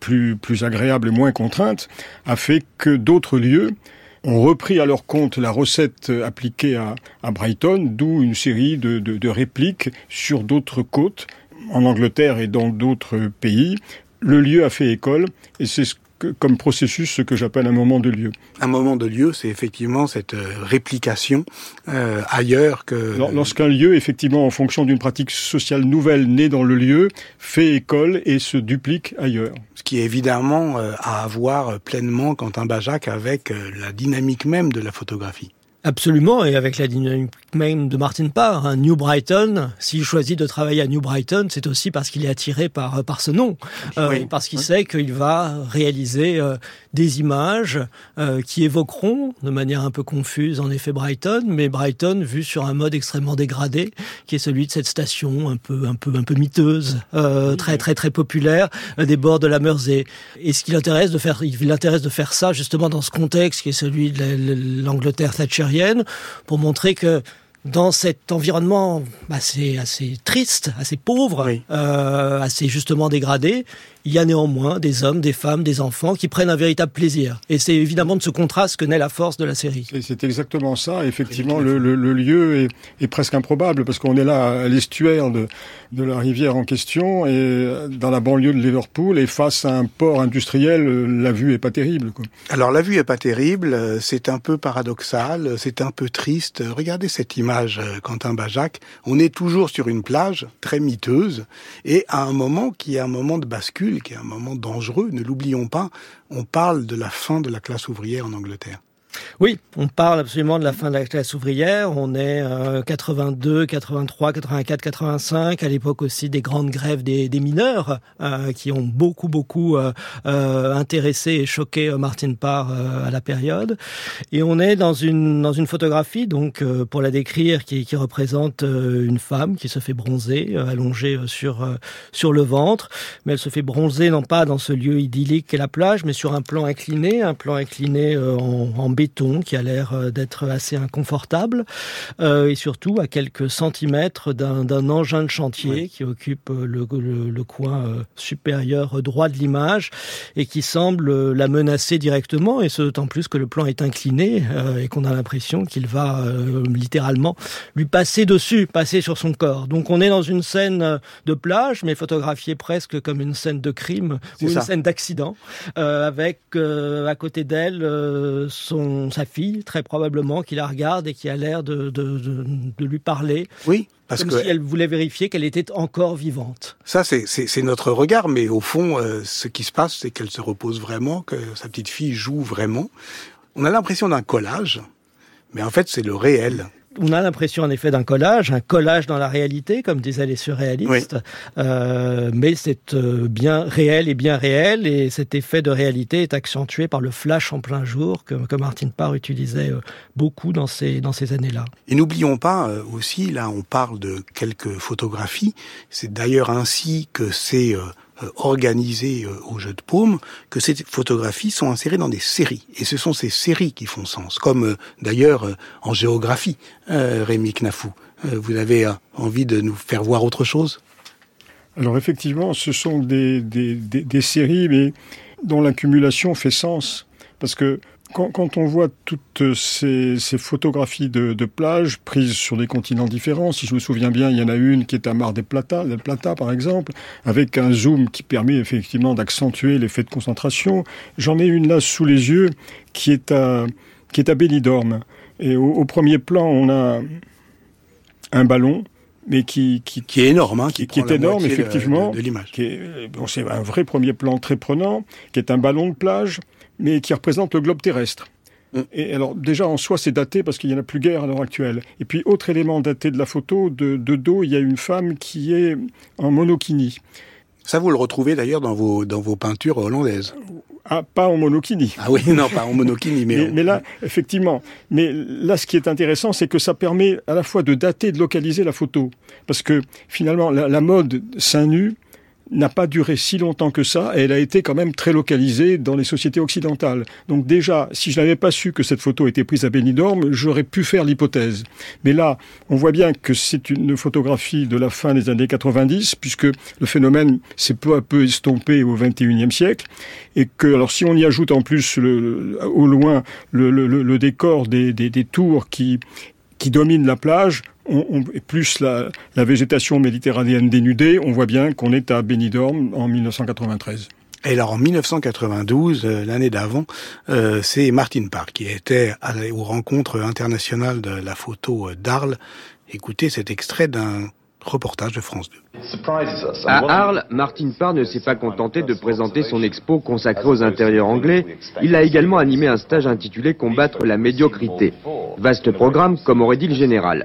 plus, plus agréable et moins contrainte, a fait que d'autres lieux ont repris à leur compte la recette appliquée à, à Brighton, d'où une série de, de, de répliques sur d'autres côtes, en Angleterre et dans d'autres pays. Le lieu a fait école, et c'est ce que, comme processus ce que j'appelle un moment de lieu. Un moment de lieu, c'est effectivement cette réplication euh, ailleurs que... Lorsqu'un lieu, effectivement, en fonction d'une pratique sociale nouvelle née dans le lieu, fait école et se duplique ailleurs. Ce qui est évidemment euh, à voir pleinement, Quentin Bajac, avec euh, la dynamique même de la photographie. Absolument, et avec la dynamique même de Martin Parr, hein, New Brighton, s'il choisit de travailler à New Brighton, c'est aussi parce qu'il est attiré par par ce nom, euh, oui, parce qu'il oui. sait qu'il va réaliser euh, des images euh, qui évoqueront de manière un peu confuse en effet Brighton, mais Brighton vu sur un mode extrêmement dégradé, qui est celui de cette station un peu un peu un peu miteuse, euh, oui. très très très populaire euh, des bords de la Mersey. Et ce qui l'intéresse de faire, il l'intéresse de faire ça justement dans ce contexte qui est celui de l'Angleterre thatchérienne, pour montrer que dans cet environnement assez, assez triste, assez pauvre, oui. euh, assez justement dégradé, il y a néanmoins des hommes, des femmes, des enfants qui prennent un véritable plaisir. Et c'est évidemment de ce contraste que naît la force de la série. C'est, c'est exactement ça. Effectivement, le, le, le lieu est, est presque improbable parce qu'on est là à l'estuaire de, de la rivière en question et dans la banlieue de Liverpool et face à un port industriel, la vue est pas terrible, quoi. Alors la vue est pas terrible, c'est un peu paradoxal, c'est un peu triste. Regardez cette image, Quentin Bajac. On est toujours sur une plage très miteuse et à un moment qui est un moment de bascule, qui est un moment dangereux, ne l'oublions pas, on parle de la fin de la classe ouvrière en Angleterre. Oui, on parle absolument de la fin de la classe ouvrière. On est euh, quatre-vingt-deux, quatre-vingt-trois, quatre-vingt-quatre, quatre-vingt-cinq, à l'époque aussi des grandes grèves des, des mineurs euh, qui ont beaucoup, beaucoup euh, euh, intéressé et choqué euh, Martin Parr euh, à la période. Et on est dans une dans une photographie, donc euh, pour la décrire, qui, qui représente euh, une femme qui se fait bronzer, euh, allongée euh, sur euh, sur le ventre, mais elle se fait bronzer non pas dans ce lieu idyllique qu'est la plage, mais sur un plan incliné, un plan incliné euh, en, en béton qui a l'air d'être assez inconfortable euh, et surtout à quelques centimètres d'un, d'un engin de chantier oui. qui occupe le, le, le coin euh, supérieur droit de l'image et qui semble la menacer directement, et ce d'autant plus que le plan est incliné euh, et qu'on a l'impression qu'il va euh, littéralement lui passer dessus, passer sur son corps. Donc on est dans une scène de plage mais photographiée presque comme une scène de crime C'est ou ça. Une scène d'accident euh, avec euh, à côté d'elle euh, son sa fille, très probablement, qui la regarde et qui a l'air de, de, de, de lui parler. Oui, parce comme que... si elle voulait vérifier qu'elle était encore vivante. Ça, c'est, c'est, c'est notre regard, mais au fond, euh, ce qui se passe, c'est qu'elle se repose vraiment, que sa petite fille joue vraiment. On a l'impression d'un collage, mais en fait, c'est le réel. On a l'impression en effet d'un collage, un collage dans la réalité, comme disaient les surréalistes, oui. euh, mais c'est euh, bien réel et bien réel, et cet effet de réalité est accentué par le flash en plein jour que, que Martin Parr utilisait euh, beaucoup dans ces, dans ces années-là. Et n'oublions pas euh, aussi, là on parle de quelques photographies, c'est d'ailleurs ainsi que c'est... Euh, organisé au Jeu de Paume, que ces photographies sont insérées dans des séries. Et ce sont ces séries qui font sens, comme euh, d'ailleurs euh, en géographie, euh, Rémi Knafou. Euh, vous avez euh, envie de nous faire voir autre chose ? Alors effectivement, ce sont des, des, des, des séries mais dont l'accumulation fait sens. Parce que Quand, quand on voit toutes ces, ces photographies de, de plage prises sur des continents différents, si je me souviens bien, il y en a une qui est à Mar del Plata, del Plata par exemple, avec un zoom qui permet effectivement d'accentuer l'effet de concentration. J'en ai une là sous les yeux qui est à, qui est à Benidorm. Et au, au premier plan, on a un ballon, mais qui, qui, qui est énorme, hein, qui, qui, qui est énorme, effectivement. De, de, de l'image. Qui est, bon, c'est un vrai premier plan très prenant, qui est un ballon de plage, mais qui représente le globe terrestre. Mm. Et alors, déjà, en soi, c'est daté parce qu'il n'y en a plus guère à l'heure actuelle. Et puis, autre élément daté de la photo, de, de dos, il y a une femme qui est en monokini. Ça, vous le retrouvez d'ailleurs dans vos, dans vos peintures hollandaises. Ah, pas en monokini. Ah oui, non, pas en monokini, mais... mais, on... mais là, effectivement. Mais là, ce qui est intéressant, c'est que ça permet à la fois de dater et de localiser la photo. Parce que, finalement, la, la mode seins nus n'a pas duré si longtemps que ça, et elle a été quand même très localisée dans les sociétés occidentales. Donc déjà, si je n'avais pas su que cette photo était prise à Benidorm, j'aurais pu faire l'hypothèse. Mais là, on voit bien que c'est une photographie de la fin des années quatre-vingt-dix, puisque le phénomène s'est peu à peu estompé au vingt et unième siècle, et que, alors si on y ajoute en plus le, au loin le, le, le décor des, des, des tours qui, qui dominent la plage, On, on, plus la, la végétation méditerranéenne dénudée, on voit bien qu'on est à Benidorm en mille neuf cent quatre-vingt-treize. Et alors en mille neuf cent quatre-vingt-douze, euh, l'année d'avant, euh, c'est Martin Parr qui était à, aux rencontres internationales de la photo d'Arles. Écoutez cet extrait d'un reportage de France deux. À Arles, Martin Parr ne s'est pas contenté de présenter son expo consacrée aux intérieurs anglais. Il a également animé un stage intitulé « Combattre la médiocrité ». Vaste programme, comme aurait dit le général.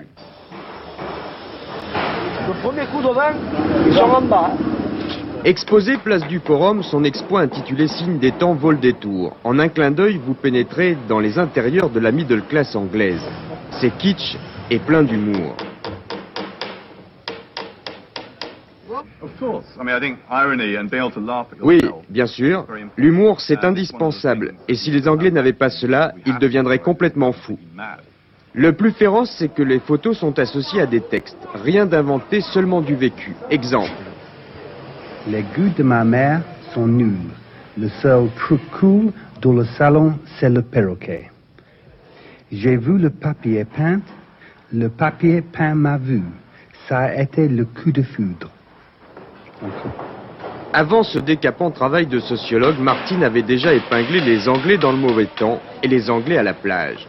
Le premier coup de vent, ils sont en bas. Exposé place du Forum, son expo intitulé Signe des temps vole des tours. En un clin d'œil, vous pénétrez dans les intérieurs de la middle class anglaise. C'est kitsch et plein d'humour. Oui, bien sûr. L'humour, c'est indispensable. Et si les Anglais n'avaient pas cela, ils deviendraient complètement fous. Le plus féroce, c'est que les photos sont associées à des textes. Rien d'inventé, seulement du vécu. Exemple. Les goûts de ma mère sont nuls. Le seul truc cool dans le salon, c'est le perroquet. J'ai vu le papier peint. Le papier peint m'a vu. Ça a été le coup de foudre. Avant ce décapant travail de sociologue, Martin avait déjà épinglé les Anglais dans le mauvais temps et les Anglais à la plage.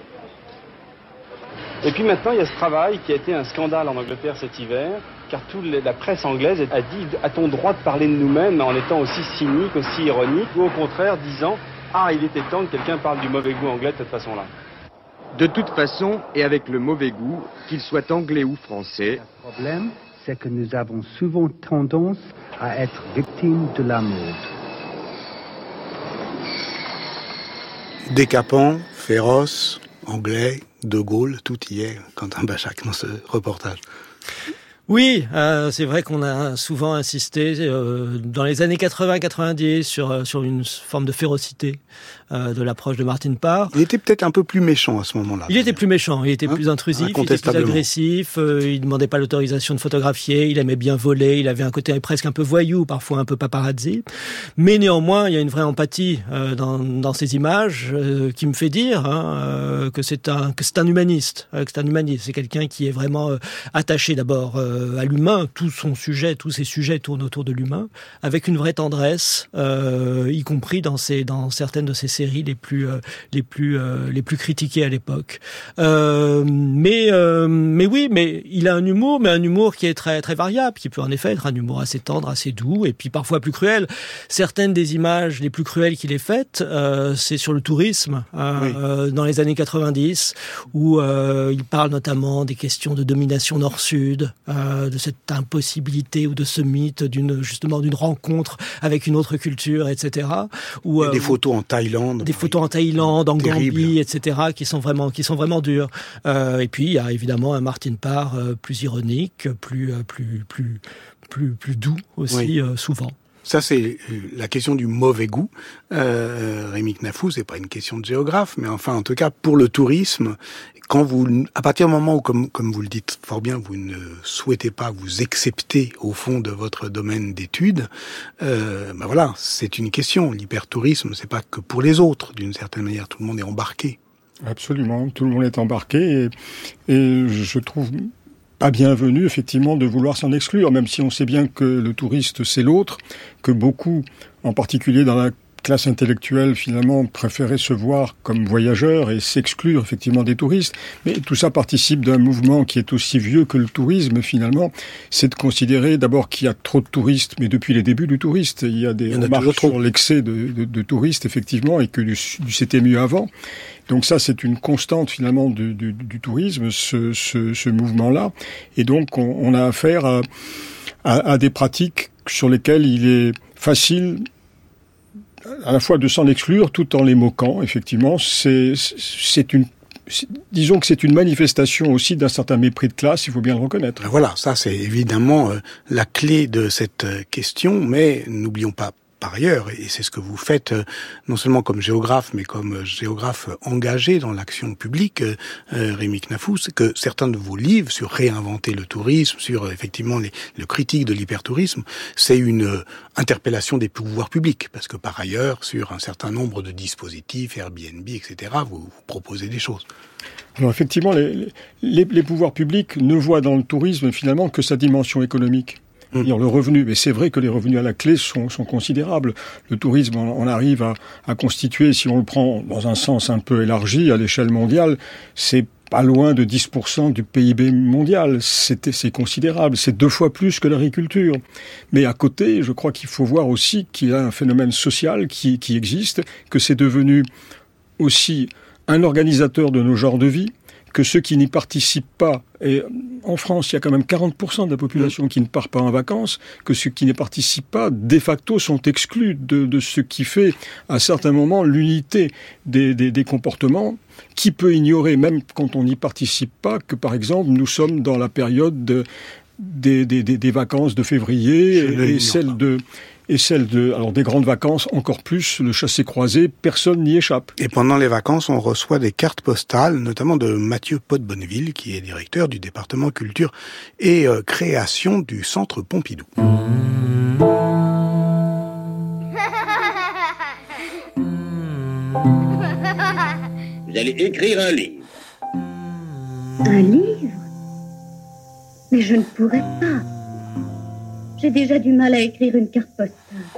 Et puis maintenant, il y a ce travail qui a été un scandale en Angleterre cet hiver, car toute la presse anglaise a dit « a-t-on droit de parler de nous-mêmes en étant aussi cynique, aussi ironique ?» ou au contraire disant « ah, il était temps que quelqu'un parle du mauvais goût anglais de cette façon-là ». De toute façon, et avec le mauvais goût, qu'il soit anglais ou français... Le problème, c'est que nous avons souvent tendance à être victimes de la mode. Décapant, féroce, anglais, De Gaulle, tout y est, Quentin Bachac, dans ce reportage. Oui, euh, c'est vrai qu'on a souvent insisté euh, dans les années quatre-vingts quatre-vingt-dix sur euh, sur une forme de férocité euh, de l'approche de Martin Parr. Il était peut-être un peu plus méchant à ce moment-là. Il était plus méchant, il était hein plus intrusif, il était plus agressif, euh, il demandait pas l'autorisation de photographier, il aimait bien voler, il avait un côté presque un peu voyou, parfois un peu paparazzi. Mais néanmoins, il y a une vraie empathie euh, dans dans ces images euh, qui me fait dire hein, euh, que c'est un que c'est un humaniste, euh, que c'est un humaniste, c'est quelqu'un qui est vraiment euh, attaché d'abord euh, à l'humain, tout son sujet, tous ses sujets tournent autour de l'humain, avec une vraie tendresse, euh, y compris dans ses, dans certaines de ses séries les plus, euh, les plus, euh, les plus critiquées à l'époque. Euh, mais, euh, mais oui, mais il a un humour, mais un humour qui est très, très variable, qui peut en effet être un humour assez tendre, assez doux, et puis parfois plus cruel. Certaines des images les plus cruelles qu'il ait faites, euh, c'est sur le tourisme, euh, oui. euh, dans les années quatre-vingt-dix, où euh, il parle notamment des questions de domination nord-sud, euh, de cette impossibilité ou de ce mythe d'une justement d'une rencontre avec une autre culture, et cetera. Ou euh, des photos en Thaïlande, des photos en Thaïlande, en terrible. Gambie, et cetera. qui sont vraiment qui sont vraiment dures. Euh, et puis il y a évidemment un Martin Parr euh, plus ironique, plus euh, plus plus plus plus doux aussi oui. euh, souvent. Ça, c'est la question du mauvais goût. Euh, Rémi Knafou, c'est pas une question de géographe, mais enfin, en tout cas, pour le tourisme, quand vous, à partir du moment où, comme, comme vous le dites fort bien, vous ne souhaitez pas vous accepter au fond de votre domaine d'études, euh, ben voilà, c'est une question. L'hypertourisme, c'est pas que pour les autres, d'une certaine manière, tout le monde est embarqué. Absolument, tout le monde est embarqué, et, et je trouve pas bienvenu, effectivement, de vouloir s'en exclure, même si on sait bien que le touriste, c'est l'autre, que beaucoup, en particulier dans la classe intellectuelle, finalement, préféraient se voir comme voyageurs et s'exclure, effectivement, des touristes. Mais tout ça participe d'un mouvement qui est aussi vieux que le tourisme, finalement. C'est de considérer, d'abord, qu'il y a trop de touristes, mais depuis les débuts du touriste, il y a des remarques sur l'excès de, de, de touristes, effectivement, et que du, du c'était mieux avant. Donc ça, c'est une constante finalement du, du, du tourisme, ce, ce, ce mouvement-là. Et donc, on, on a affaire à, à, à des pratiques sur lesquelles il est facile à la fois de s'en exclure tout en les moquant. Effectivement, c'est, c'est une disons que c'est une manifestation aussi d'un certain mépris de classe, il faut bien le reconnaître. Voilà, ça c'est évidemment euh, la clé de cette euh, question, mais n'oublions pas par ailleurs, et c'est ce que vous faites euh, non seulement comme géographe, mais comme euh, géographe engagé dans l'action publique, euh, euh, Rémi Knafous, que certains de vos livres sur réinventer le tourisme, sur euh, effectivement les, le critique de l'hypertourisme, c'est une euh, interpellation des pouvoirs publics, parce que par ailleurs, sur un certain nombre de dispositifs, Airbnb, et cetera, vous, vous proposez des choses. Alors effectivement, les, les, les pouvoirs publics ne voient dans le tourisme finalement que sa dimension économique. C'est-à-dire le revenu, mais c'est vrai que les revenus à la clé sont, sont considérables. Le tourisme, on, on arrive à, à constituer, si on le prend dans un sens un peu élargi, à l'échelle mondiale, c'est pas loin de dix pour cent du P I B mondial. C'est, c'est considérable, c'est deux fois plus que l'agriculture. Mais à côté, je crois qu'il faut voir aussi qu'il y a un phénomène social qui, qui existe, que c'est devenu aussi un organisateur de nos genres de vie, que ceux qui n'y participent pas, et en France, il y a quand même quarante pour cent de la population qui ne part pas en vacances, que ceux qui n'y participent pas, de facto, sont exclus de, de ce qui fait, à certains moments, l'unité des, des, des comportements. Qui peut ignorer, même quand on n'y participe pas, que, par exemple, nous sommes dans la période de, des, des, des, des vacances de février et, et celle de... Et celle de, alors des grandes vacances, encore plus, le chassé-croisé, personne n'y échappe. Et pendant les vacances, on reçoit des cartes postales, notamment de Mathieu Pot-Bonneville, qui est directeur du département culture et euh, création du Centre Pompidou. Vous allez écrire un livre. Un livre? Mais je ne pourrais pas. J'ai déjà du mal à écrire une carte postale.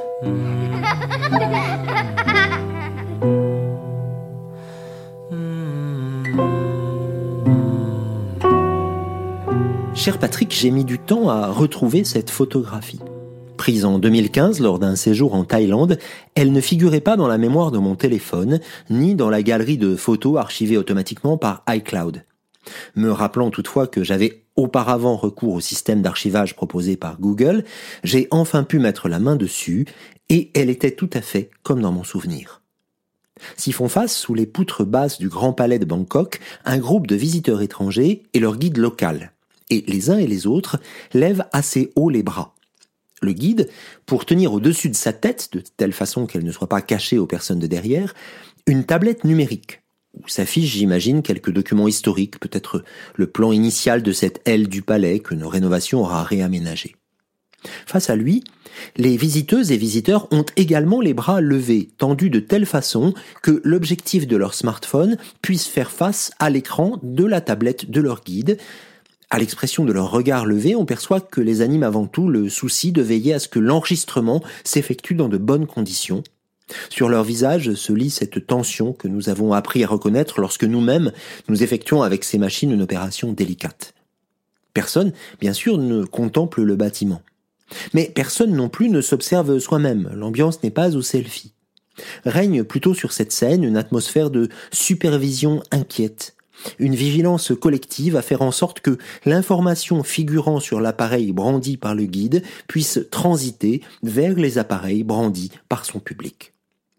Cher Patrick, j'ai mis du temps à retrouver cette photographie. Prise en deux mille quinze lors d'un séjour en Thaïlande, elle ne figurait pas dans la mémoire de mon téléphone, ni dans la galerie de photos archivée automatiquement par iCloud. Me rappelant toutefois que j'avais auparavant recours au système d'archivage proposé par Google, j'ai enfin pu mettre la main dessus et elle était tout à fait comme dans mon souvenir. S'y font face, sous les poutres basses du Grand Palais de Bangkok, un groupe de visiteurs étrangers et leur guide local. Et les uns et les autres lèvent assez haut les bras. Le guide, pour tenir au-dessus de sa tête, de telle façon qu'elle ne soit pas cachée aux personnes de derrière, une tablette numérique, où s'affichent, j'imagine, quelques documents historiques, peut-être le plan initial de cette aile du palais que nos rénovations aura réaménagé. Face à lui, les visiteuses et visiteurs ont également les bras levés, tendus de telle façon que l'objectif de leur smartphone puisse faire face à l'écran de la tablette de leur guide. À l'expression de leur regard levé, on perçoit que les anime avant tout le souci de veiller à ce que l'enregistrement s'effectue dans de bonnes conditions. Sur leur visage se lit cette tension que nous avons appris à reconnaître lorsque nous-mêmes nous effectuons avec ces machines une opération délicate. Personne, bien sûr, ne contemple le bâtiment. Mais personne non plus ne s'observe soi-même, l'ambiance n'est pas au selfie. Règne plutôt sur cette scène une atmosphère de supervision inquiète, une vigilance collective à faire en sorte que l'information figurant sur l'appareil brandi par le guide puisse transiter vers les appareils brandis par son public.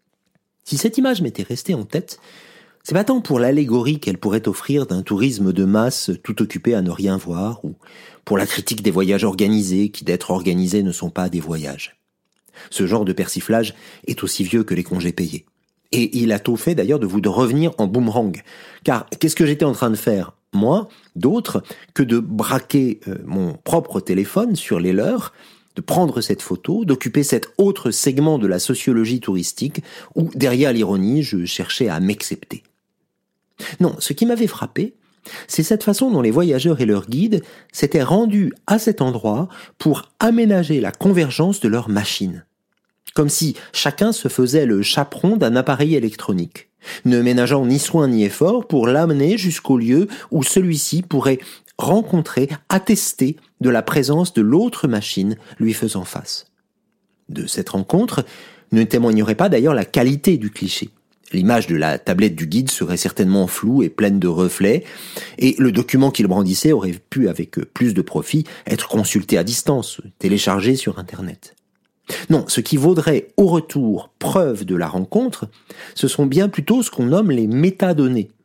Si cette image m'était restée en tête, c'est pas tant pour l'allégorie qu'elle pourrait offrir d'un tourisme de masse tout occupé à ne rien voir, ou pour la critique des voyages organisés qui, d'être organisés, ne sont pas des voyages. Ce genre de persiflage est aussi vieux que les congés payés. Et il a tout fait d'ailleurs de vous de revenir en boomerang. Car qu'est-ce que j'étais en train de faire, moi, d'autre, que de braquer euh, mon propre téléphone sur les leurs, de prendre cette photo, d'occuper cet autre segment de la sociologie touristique où, derrière l'ironie, je cherchais à m'excepter. Non, ce qui m'avait frappé, c'est cette façon dont les voyageurs et leurs guides s'étaient rendus à cet endroit pour aménager la convergence de leurs machines. Comme si chacun se faisait le chaperon d'un appareil électronique, ne ménageant ni soin ni effort pour l'amener jusqu'au lieu où celui-ci pourrait rencontrer, attester de la présence de l'autre machine lui faisant face. De cette rencontre ne témoignerait pas d'ailleurs la qualité du cliché. L'image de la tablette du guide serait certainement floue et pleine de reflets, et le document qu'il brandissait aurait pu, avec plus de profit, être consulté à distance, téléchargé sur Internet. Non, ce qui vaudrait au retour preuve de la rencontre, ce sont bien plutôt ce qu'on nomme les métadonnées,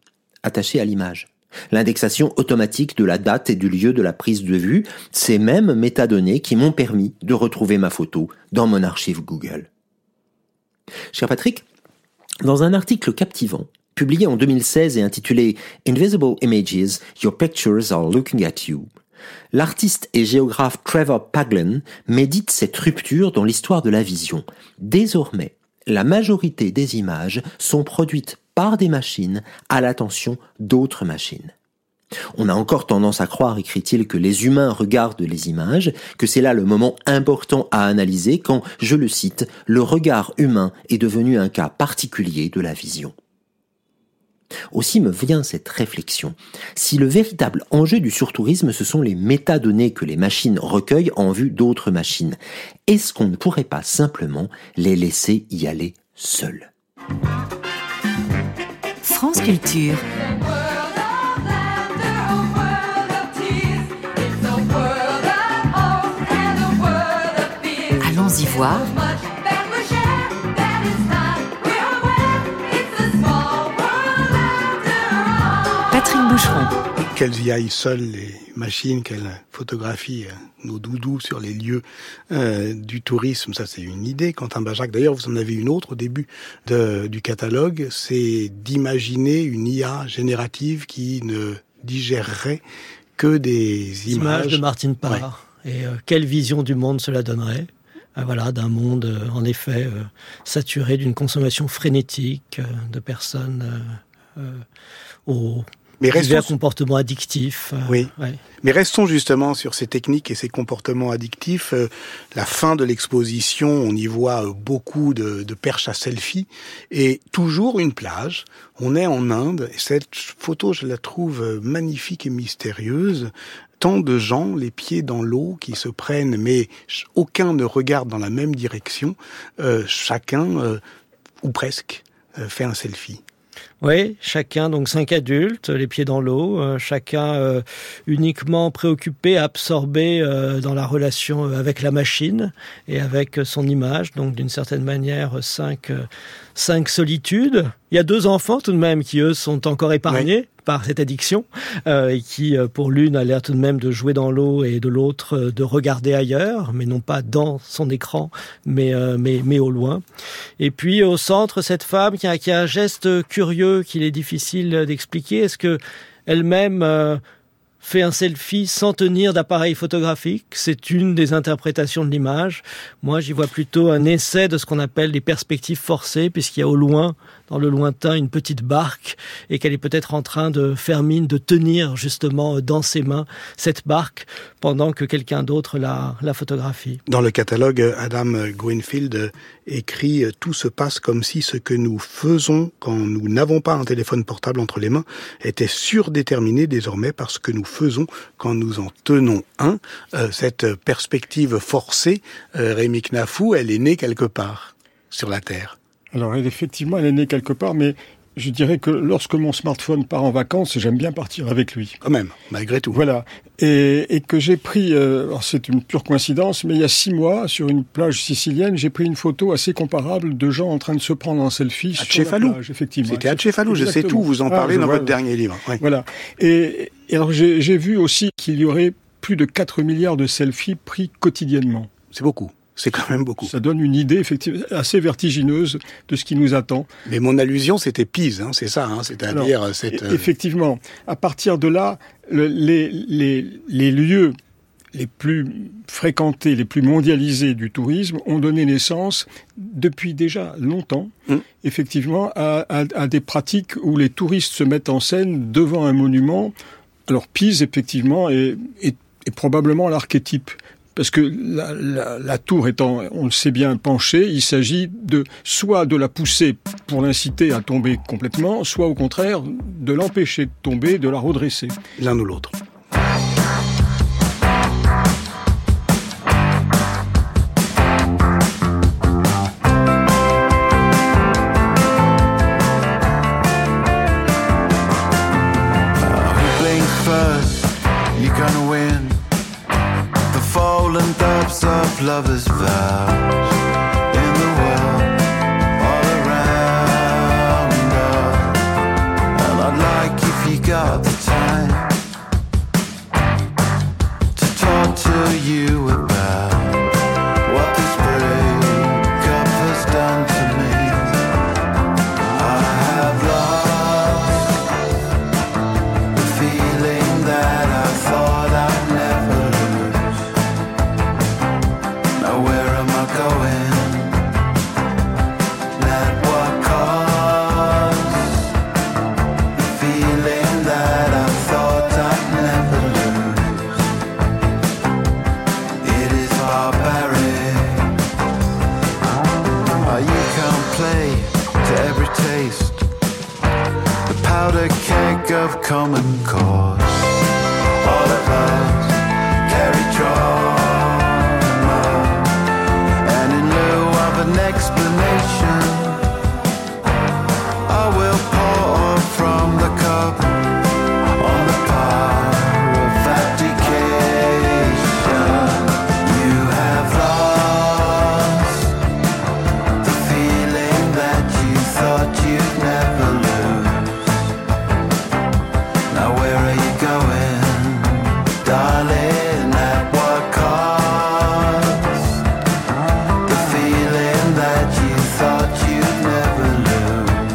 attachées à l'image. L'indexation automatique de la date et du lieu de la prise de vue, ces mêmes métadonnées qui m'ont permis de retrouver ma photo dans mon archive Google. Cher Patrick, dans un article captivant, publié en deux mille seize et intitulé « Invisible Images, Your Pictures are Looking at You », l'artiste et géographe Trevor Paglen médite cette rupture dans l'histoire de la vision. Désormais, la majorité des images sont produites par des machines à l'attention d'autres machines. On a encore tendance à croire, écrit-il, que les humains regardent les images, que c'est là le moment important à analyser quand, je le cite, le regard humain est devenu un cas particulier de la vision. Aussi me vient cette réflexion. Si le véritable enjeu du surtourisme, ce sont les métadonnées que les machines recueillent en vue d'autres machines, est-ce qu'on ne pourrait pas simplement les laisser y aller seuls ? France Culture. Allons y voir. Patrick Boucheron. Qu'elles y aillent seules, les machines, qu'elles photographient nos doudous sur les lieux euh, du tourisme, ça c'est une idée. Quentin Bajac, d'ailleurs vous en avez une autre au début de, du catalogue, c'est d'imaginer une I A générative qui ne digérerait que des images. Images de Martine Parr. Ouais. Et euh, quelle vision du monde cela donnerait ? euh, Voilà, d'un monde euh, en effet euh, saturé d'une consommation frénétique, euh, de personnes euh, euh, au Mais restons... comportements addictifs. Euh, oui. Ouais. Mais restons justement sur ces techniques et ces comportements addictifs. Euh, la fin de l'exposition, on y voit euh, beaucoup de, de perches à selfie et toujours une plage. On est en Inde et cette photo, je la trouve euh, magnifique et mystérieuse. Tant de gens, les pieds dans l'eau, qui se prennent, mais aucun ne regarde dans la même direction. Euh, chacun, euh, ou presque, euh, fait un selfie. Oui, chacun, donc cinq adultes, les pieds dans l'eau, euh, chacun euh, uniquement préoccupé, absorbé euh, dans la relation avec la machine et avec son image, donc d'une certaine manière cinq, euh, cinq solitudes. Il y a deux enfants tout de même qui, eux, sont encore épargnés. Oui. Par cette addiction, euh, et qui, pour l'une, a l'air tout de même de jouer dans l'eau et de l'autre de regarder ailleurs, mais non pas dans son écran, mais, euh, mais, mais au loin. Et puis, au centre, cette femme qui a, qui a un geste curieux qu'il est difficile d'expliquer. Est-ce que elle-même euh, fait un selfie sans tenir d'appareil photographique? C'est une des interprétations de l'image. Moi, j'y vois plutôt un essai de ce qu'on appelle les perspectives forcées, puisqu'il y a au loin, dans le lointain, une petite barque et qu'elle est peut-être en train de faire mine de tenir justement dans ses mains cette barque pendant que quelqu'un d'autre la, la photographie. Dans le catalogue, Adam Greenfield écrit « Tout se passe comme si ce que nous faisons quand nous n'avons pas un téléphone portable entre les mains était surdéterminé désormais par ce que nous faisons quand nous en tenons un. Euh, » Cette perspective forcée, euh, Rémi Knafou, elle est née quelque part sur la Terre. Alors, elle, effectivement, elle est née quelque part, mais je dirais que lorsque mon smartphone part en vacances, j'aime bien partir avec lui. Quand même, malgré tout. Voilà. Et, et que j'ai pris, euh, alors c'est une pure coïncidence, mais il y a six mois, sur une plage sicilienne, j'ai pris une photo assez comparable de gens en train de se prendre en selfie à sur Cefalù. la plage, effectivement. C'était à Cefalù, je sais tout, vous en parlez ah, dans vois, votre dernier livre. Ouais. Voilà. Et, et alors, j'ai, j'ai vu aussi qu'il y aurait plus de quatre milliards de selfies pris quotidiennement. C'est beaucoup. C'est quand même beaucoup. Ça donne une idée effectivement assez vertigineuse de ce qui nous attend. Mais mon allusion, c'était Pise, hein, c'est ça, hein, c'est-à-dire Alors, cette... Euh... Effectivement. À partir de là, le, les, les, les lieux les plus fréquentés, les plus mondialisés du tourisme ont donné naissance, depuis déjà longtemps, mmh. effectivement, à, à, à des pratiques où les touristes se mettent en scène devant un monument. Alors Pise, effectivement, est, est, est probablement l'archétype. Parce que la, la, la tour étant, on le sait bien, penchée, il s'agit de soit de la pousser pour l'inciter à tomber complètement, soit au contraire de l'empêcher de tomber, de la redresser. L'un ou l'autre. Of lovers' vows in the world all around us, and I'd like if you about what this breakup has done to me. I have lost the feeling that I thought I'd never lose. Now where am I going? At what cost? The feeling that I thought I'd never lose. It is barbaric. Oh, you can't play to every taste. The powder keg of common cause. All of us carry trauma, and in lieu of an explanation, I will pour from the cup on the power of abdication. You have lost the feeling that you thought you'd never lose. Now where are you going, darling? At what cost? The feeling that you thought you'd never lose.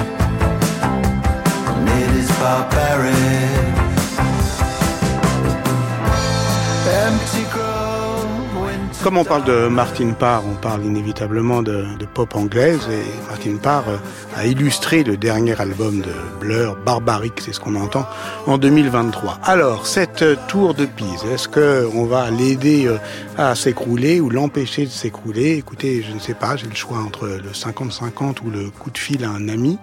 And it is barbaric. Empty grove, winter. Comme on parle de Martin Parr, on parle inévitablement de, de pop anglaise, et Martin Parr euh, a illustré le dernier album de Blur, Barbaric, c'est ce qu'on entend, en deux mille vingt-trois. Alors, cette euh, tour de Pise, est-ce que on va l'aider euh, à s'écrouler ou l'empêcher de s'écrouler? Écoutez, je ne sais pas, j'ai le choix entre le cinquante cinquante ou le coup de fil à un ami.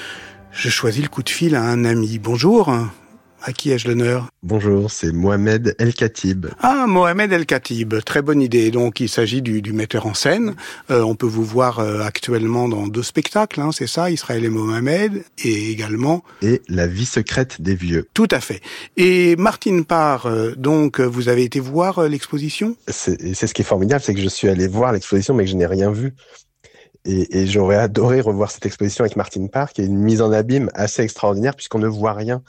Je choisis le coup de fil à un ami. Bonjour. À qui ai-je l'honneur? Bonjour, c'est Mohamed El Khatib. Ah, Mohamed El Khatib, très bonne idée. Donc, il s'agit du, du metteur en scène. Euh, on peut vous voir euh, actuellement dans deux spectacles, hein, c'est ça, Israël et Mohamed, et également... Et La vie secrète des vieux. Tout à fait. Et Martin Parr, euh, donc, vous avez été voir euh, l'exposition? C'est, c'est ce qui est formidable, c'est que je suis allé voir l'exposition, mais que je n'ai rien vu. Et, et j'aurais adoré revoir cette exposition avec Martin Parr, qui est une mise en abîme assez extraordinaire, puisqu'on ne voit rien.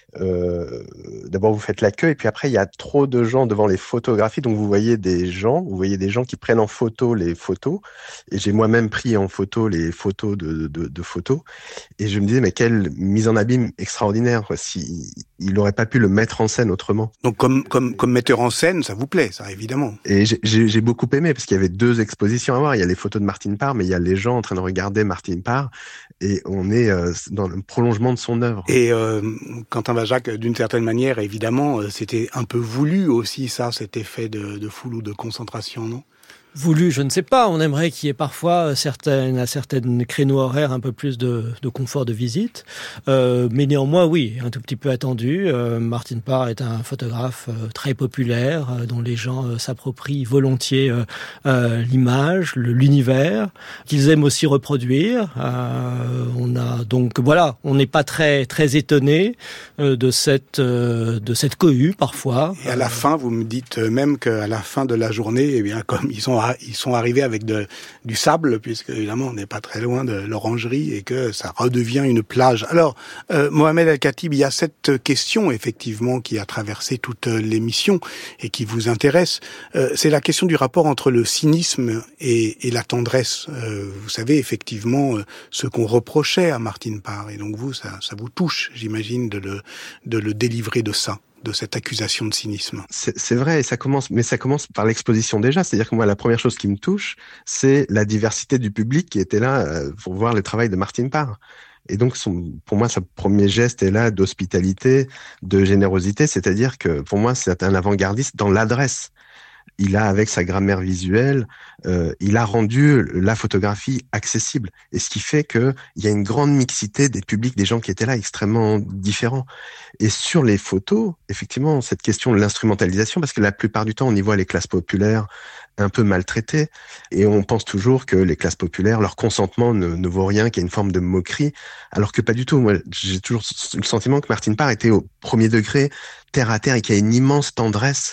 Euh, d'abord vous faites la queue et puis après il y a trop de gens devant les photographies, donc vous voyez des gens, vous voyez des gens qui prennent en photo les photos, et j'ai moi-même pris en photo les photos de, de, de photos, et je me disais mais quelle mise en abîme extraordinaire, quoi, si il n'aurait pas pu le mettre en scène autrement. Donc comme comme comme metteur en scène, ça vous plaît, ça évidemment. Et j'ai, j'ai, j'ai beaucoup aimé parce qu'il y avait deux expositions à voir. Il y a les photos de Martin Parr, mais il y a les gens en train de regarder Martin Parr, et on est euh, dans le prolongement de son œuvre. Et euh, Quentin Jacques, d'une certaine manière, évidemment, c'était un peu voulu aussi, ça, cet effet de, de foule ou de concentration, non? Voulu, je ne sais pas. On aimerait qu'il y ait parfois certaines, à certaines créneaux horaires un peu plus de, de confort de visite. Euh, mais néanmoins, oui, un tout petit peu attendu. Euh, Martin Parr est un photographe euh, très populaire, euh, dont les gens euh, s'approprient volontiers euh, euh, l'image, le, l'univers, qu'ils aiment aussi reproduire. Euh, on a donc, voilà, on n'est pas très très étonné euh, de cette euh, de cette cohue parfois. Et à la fin, vous me dites même qu'à la fin de la journée, eh bien, comme ils sont ils sont arrivés avec de, du sable, puisque évidemment on n'est pas très loin de l'orangerie et que ça redevient une plage. Alors, euh, Mohamed El Khatib, il y a cette question effectivement qui a traversé toute l'émission et qui vous intéresse. Euh, c'est la question du rapport entre le cynisme et, et la tendresse. Euh, vous savez effectivement euh, ce qu'on reprochait à Martin Parr, et donc vous, ça, ça vous touche, j'imagine, de le, de le délivrer de ça, de cette accusation de cynisme. C'est, c'est vrai, et ça commence, mais ça commence par l'exposition déjà. C'est-à-dire que moi, la première chose qui me touche, c'est la diversité du public qui était là euh, pour voir le travail de Martin Parr. Et donc, son, pour moi, son premier geste est là d'hospitalité, de générosité. C'est-à-dire que pour moi, c'est un avant-gardiste dans l'adresse. Il a, avec sa grammaire visuelle, euh, il a rendu la photographie accessible. Et ce qui fait que il y a une grande mixité des publics, des gens qui étaient là, extrêmement différents. Et sur les photos, effectivement, cette question de l'instrumentalisation, parce que la plupart du temps, on y voit les classes populaires un peu maltraitées, et on pense toujours que les classes populaires, leur consentement ne, ne vaut rien, qu'il y a une forme de moquerie, alors que pas du tout. Moi, j'ai toujours le sentiment que Martin Parr était au premier degré, terre à terre, et qu'il y a une immense tendresse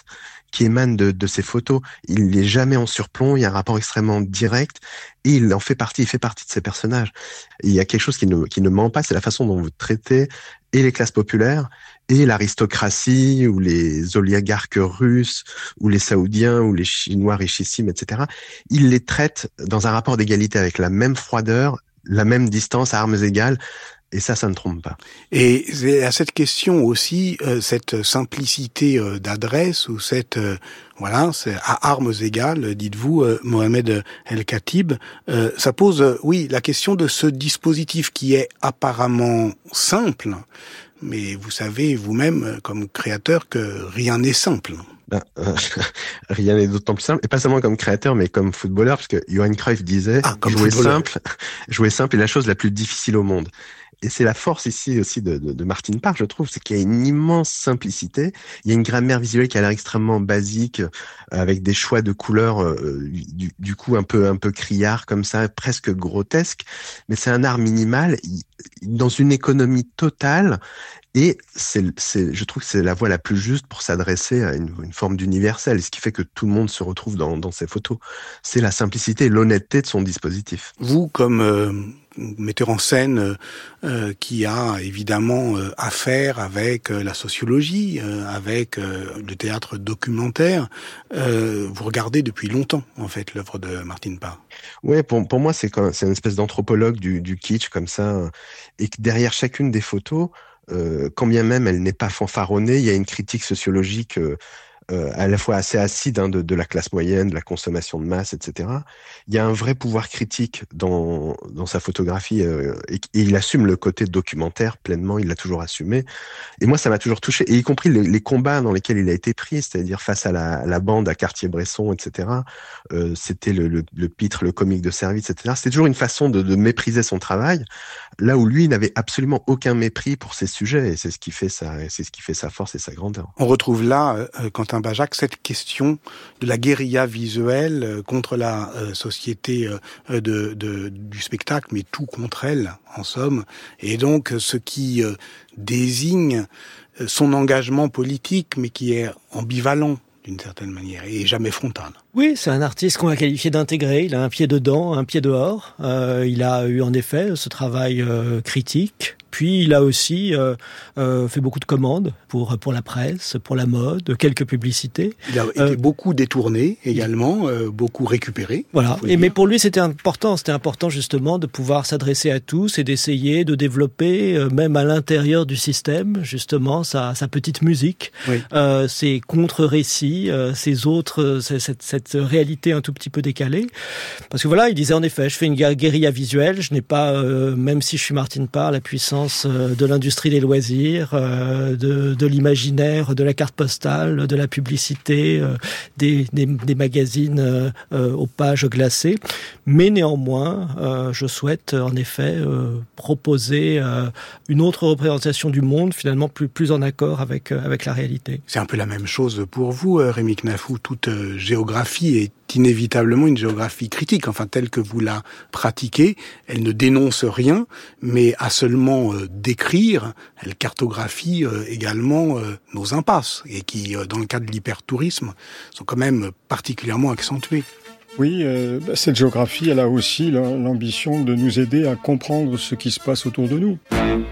qui émane de, de ses photos. Il n'est jamais en surplomb, il y a un rapport extrêmement direct et il en fait partie, il fait partie de ses personnages. Et il y a quelque chose qui ne, qui ne ment pas, c'est la façon dont vous traitez et les classes populaires et l'aristocratie ou les oligarques russes ou les Saoudiens ou les Chinois richissimes, et cetera. Il les traite dans un rapport d'égalité avec la même froideur, la même distance à armes égales. Et ça, ça ne trompe pas. Et c'est à cette question aussi, euh, cette simplicité euh, d'adresse ou cette euh, voilà, c'est à armes égales, dites-vous, euh, Mohamed El-Khatib, euh, ça pose, euh, oui, la question de ce dispositif qui est apparemment simple, mais vous savez vous-même, comme créateur, que rien n'est simple. Ben, euh, rien n'est d'autant plus simple, et pas seulement comme créateur, mais comme footballeur, parce que Johan Cruyff disait ah, jouer simple, jouer simple est la chose la plus difficile au monde. Et c'est la force ici aussi de, de, de Martin Parr, je trouve, c'est qu'il y a une immense simplicité. Il y a une grammaire visuelle qui a l'air extrêmement basique, avec des choix de couleurs euh, du, du coup un peu un peu criard comme ça, presque grotesque. Mais c'est un art minimal dans une économie totale. Et c'est, c'est, je trouve que c'est la voie la plus juste pour s'adresser à une, une forme d'universel, et ce qui fait que tout le monde se retrouve dans, dans ces photos. C'est la simplicité et l'honnêteté de son dispositif. Vous, comme euh, metteur en scène euh, qui a évidemment euh, affaire avec euh, la sociologie, euh, avec euh, le théâtre documentaire, euh, vous regardez depuis longtemps, en fait, l'œuvre de Martin Parr. Ouais, pour, pour moi, c'est, comme, c'est une espèce d'anthropologue du, du kitsch, comme ça, et que derrière chacune des photos, Euh, quand bien même elle n'est pas fanfaronnée, il y a une critique sociologique euh, euh, à la fois assez acide hein, de, de la classe moyenne, de la consommation de masse, et cetera. Il y a un vrai pouvoir critique dans, dans sa photographie euh, et, et il assume le côté documentaire pleinement, il l'a toujours assumé. Et moi, ça m'a toujours touché, et y compris les, les combats dans lesquels il a été pris, c'est-à-dire face à la, à la bande à Cartier-Bresson, et cetera. Euh, c'était le, le, le pitre, le comique de service, et cetera. C'était toujours une façon de, de mépriser son travail, là où lui n'avait absolument aucun mépris pour ses sujets, et c'est ce qui fait sa, c'est ce qui fait sa force et sa grandeur. On retrouve là, euh, Quentin Bajac, cette question de la guérilla visuelle euh, contre la euh, société euh, de, de, du spectacle, mais tout contre elle, en somme, et donc ce qui euh, désigne son engagement politique, mais qui est ambivalent d'une certaine manière, et jamais frontal. Oui, c'est un artiste qu'on va qualifier d'intégré. Il a un pied dedans, un pied dehors. Euh, il a eu en effet ce travail euh, critique. Puis il a aussi euh, euh, fait beaucoup de commandes pour pour la presse, pour la mode, quelques publicités. Il a été euh, beaucoup détourné également, euh, beaucoup récupéré. Voilà. Et mais pour lui, c'était important. C'était important justement de pouvoir s'adresser à tous et d'essayer de développer, euh, même à l'intérieur du système, justement sa sa petite musique, oui. euh, ses contre-récits, euh, ses autres, cette, cette réalité un tout petit peu décalée. Parce que voilà, il disait en effet, je fais une guérilla visuelle. Je n'ai pas, euh, même si je suis Martin Parr, la puissance de l'industrie des loisirs, de, de l'imaginaire, de la carte postale, de la publicité, des, des, des magazines aux pages glacées. Mais néanmoins, je souhaite en effet proposer une autre représentation du monde, finalement plus, plus en accord avec, avec la réalité. C'est un peu la même chose pour vous, Rémi Knafou. Toute géographie est inévitablement une géographie critique, enfin telle que vous la pratiquez. Elle ne dénonce rien, mais à seulement euh, décrire, elle cartographie euh, également euh, nos impasses, et qui, euh, dans le cas de l'hypertourisme, sont quand même particulièrement accentuées. Oui, euh, cette géographie, elle a aussi l'ambition de nous aider à comprendre ce qui se passe autour de nous.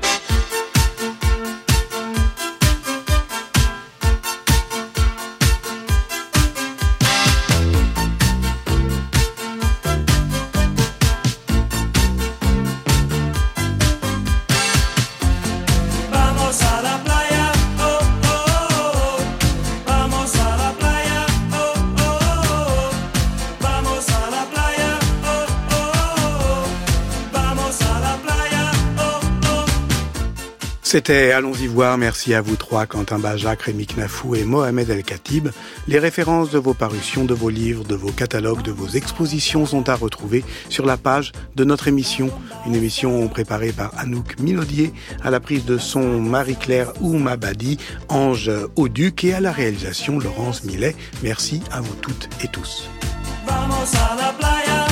C'était Allons-y voir, merci à vous trois, Quentin Bajac, Rémi Knafou et Mohamed El-Khatib. Les références de vos parutions, de vos livres, de vos catalogues, de vos expositions sont à retrouver sur la page de notre émission. Une émission préparée par Anouk Minaudier, à la prise de son Marie-Claire Oumabadi, Ange Auduc, et à la réalisation Laurence Millet. Merci à vous toutes et tous. Vamos a la playa.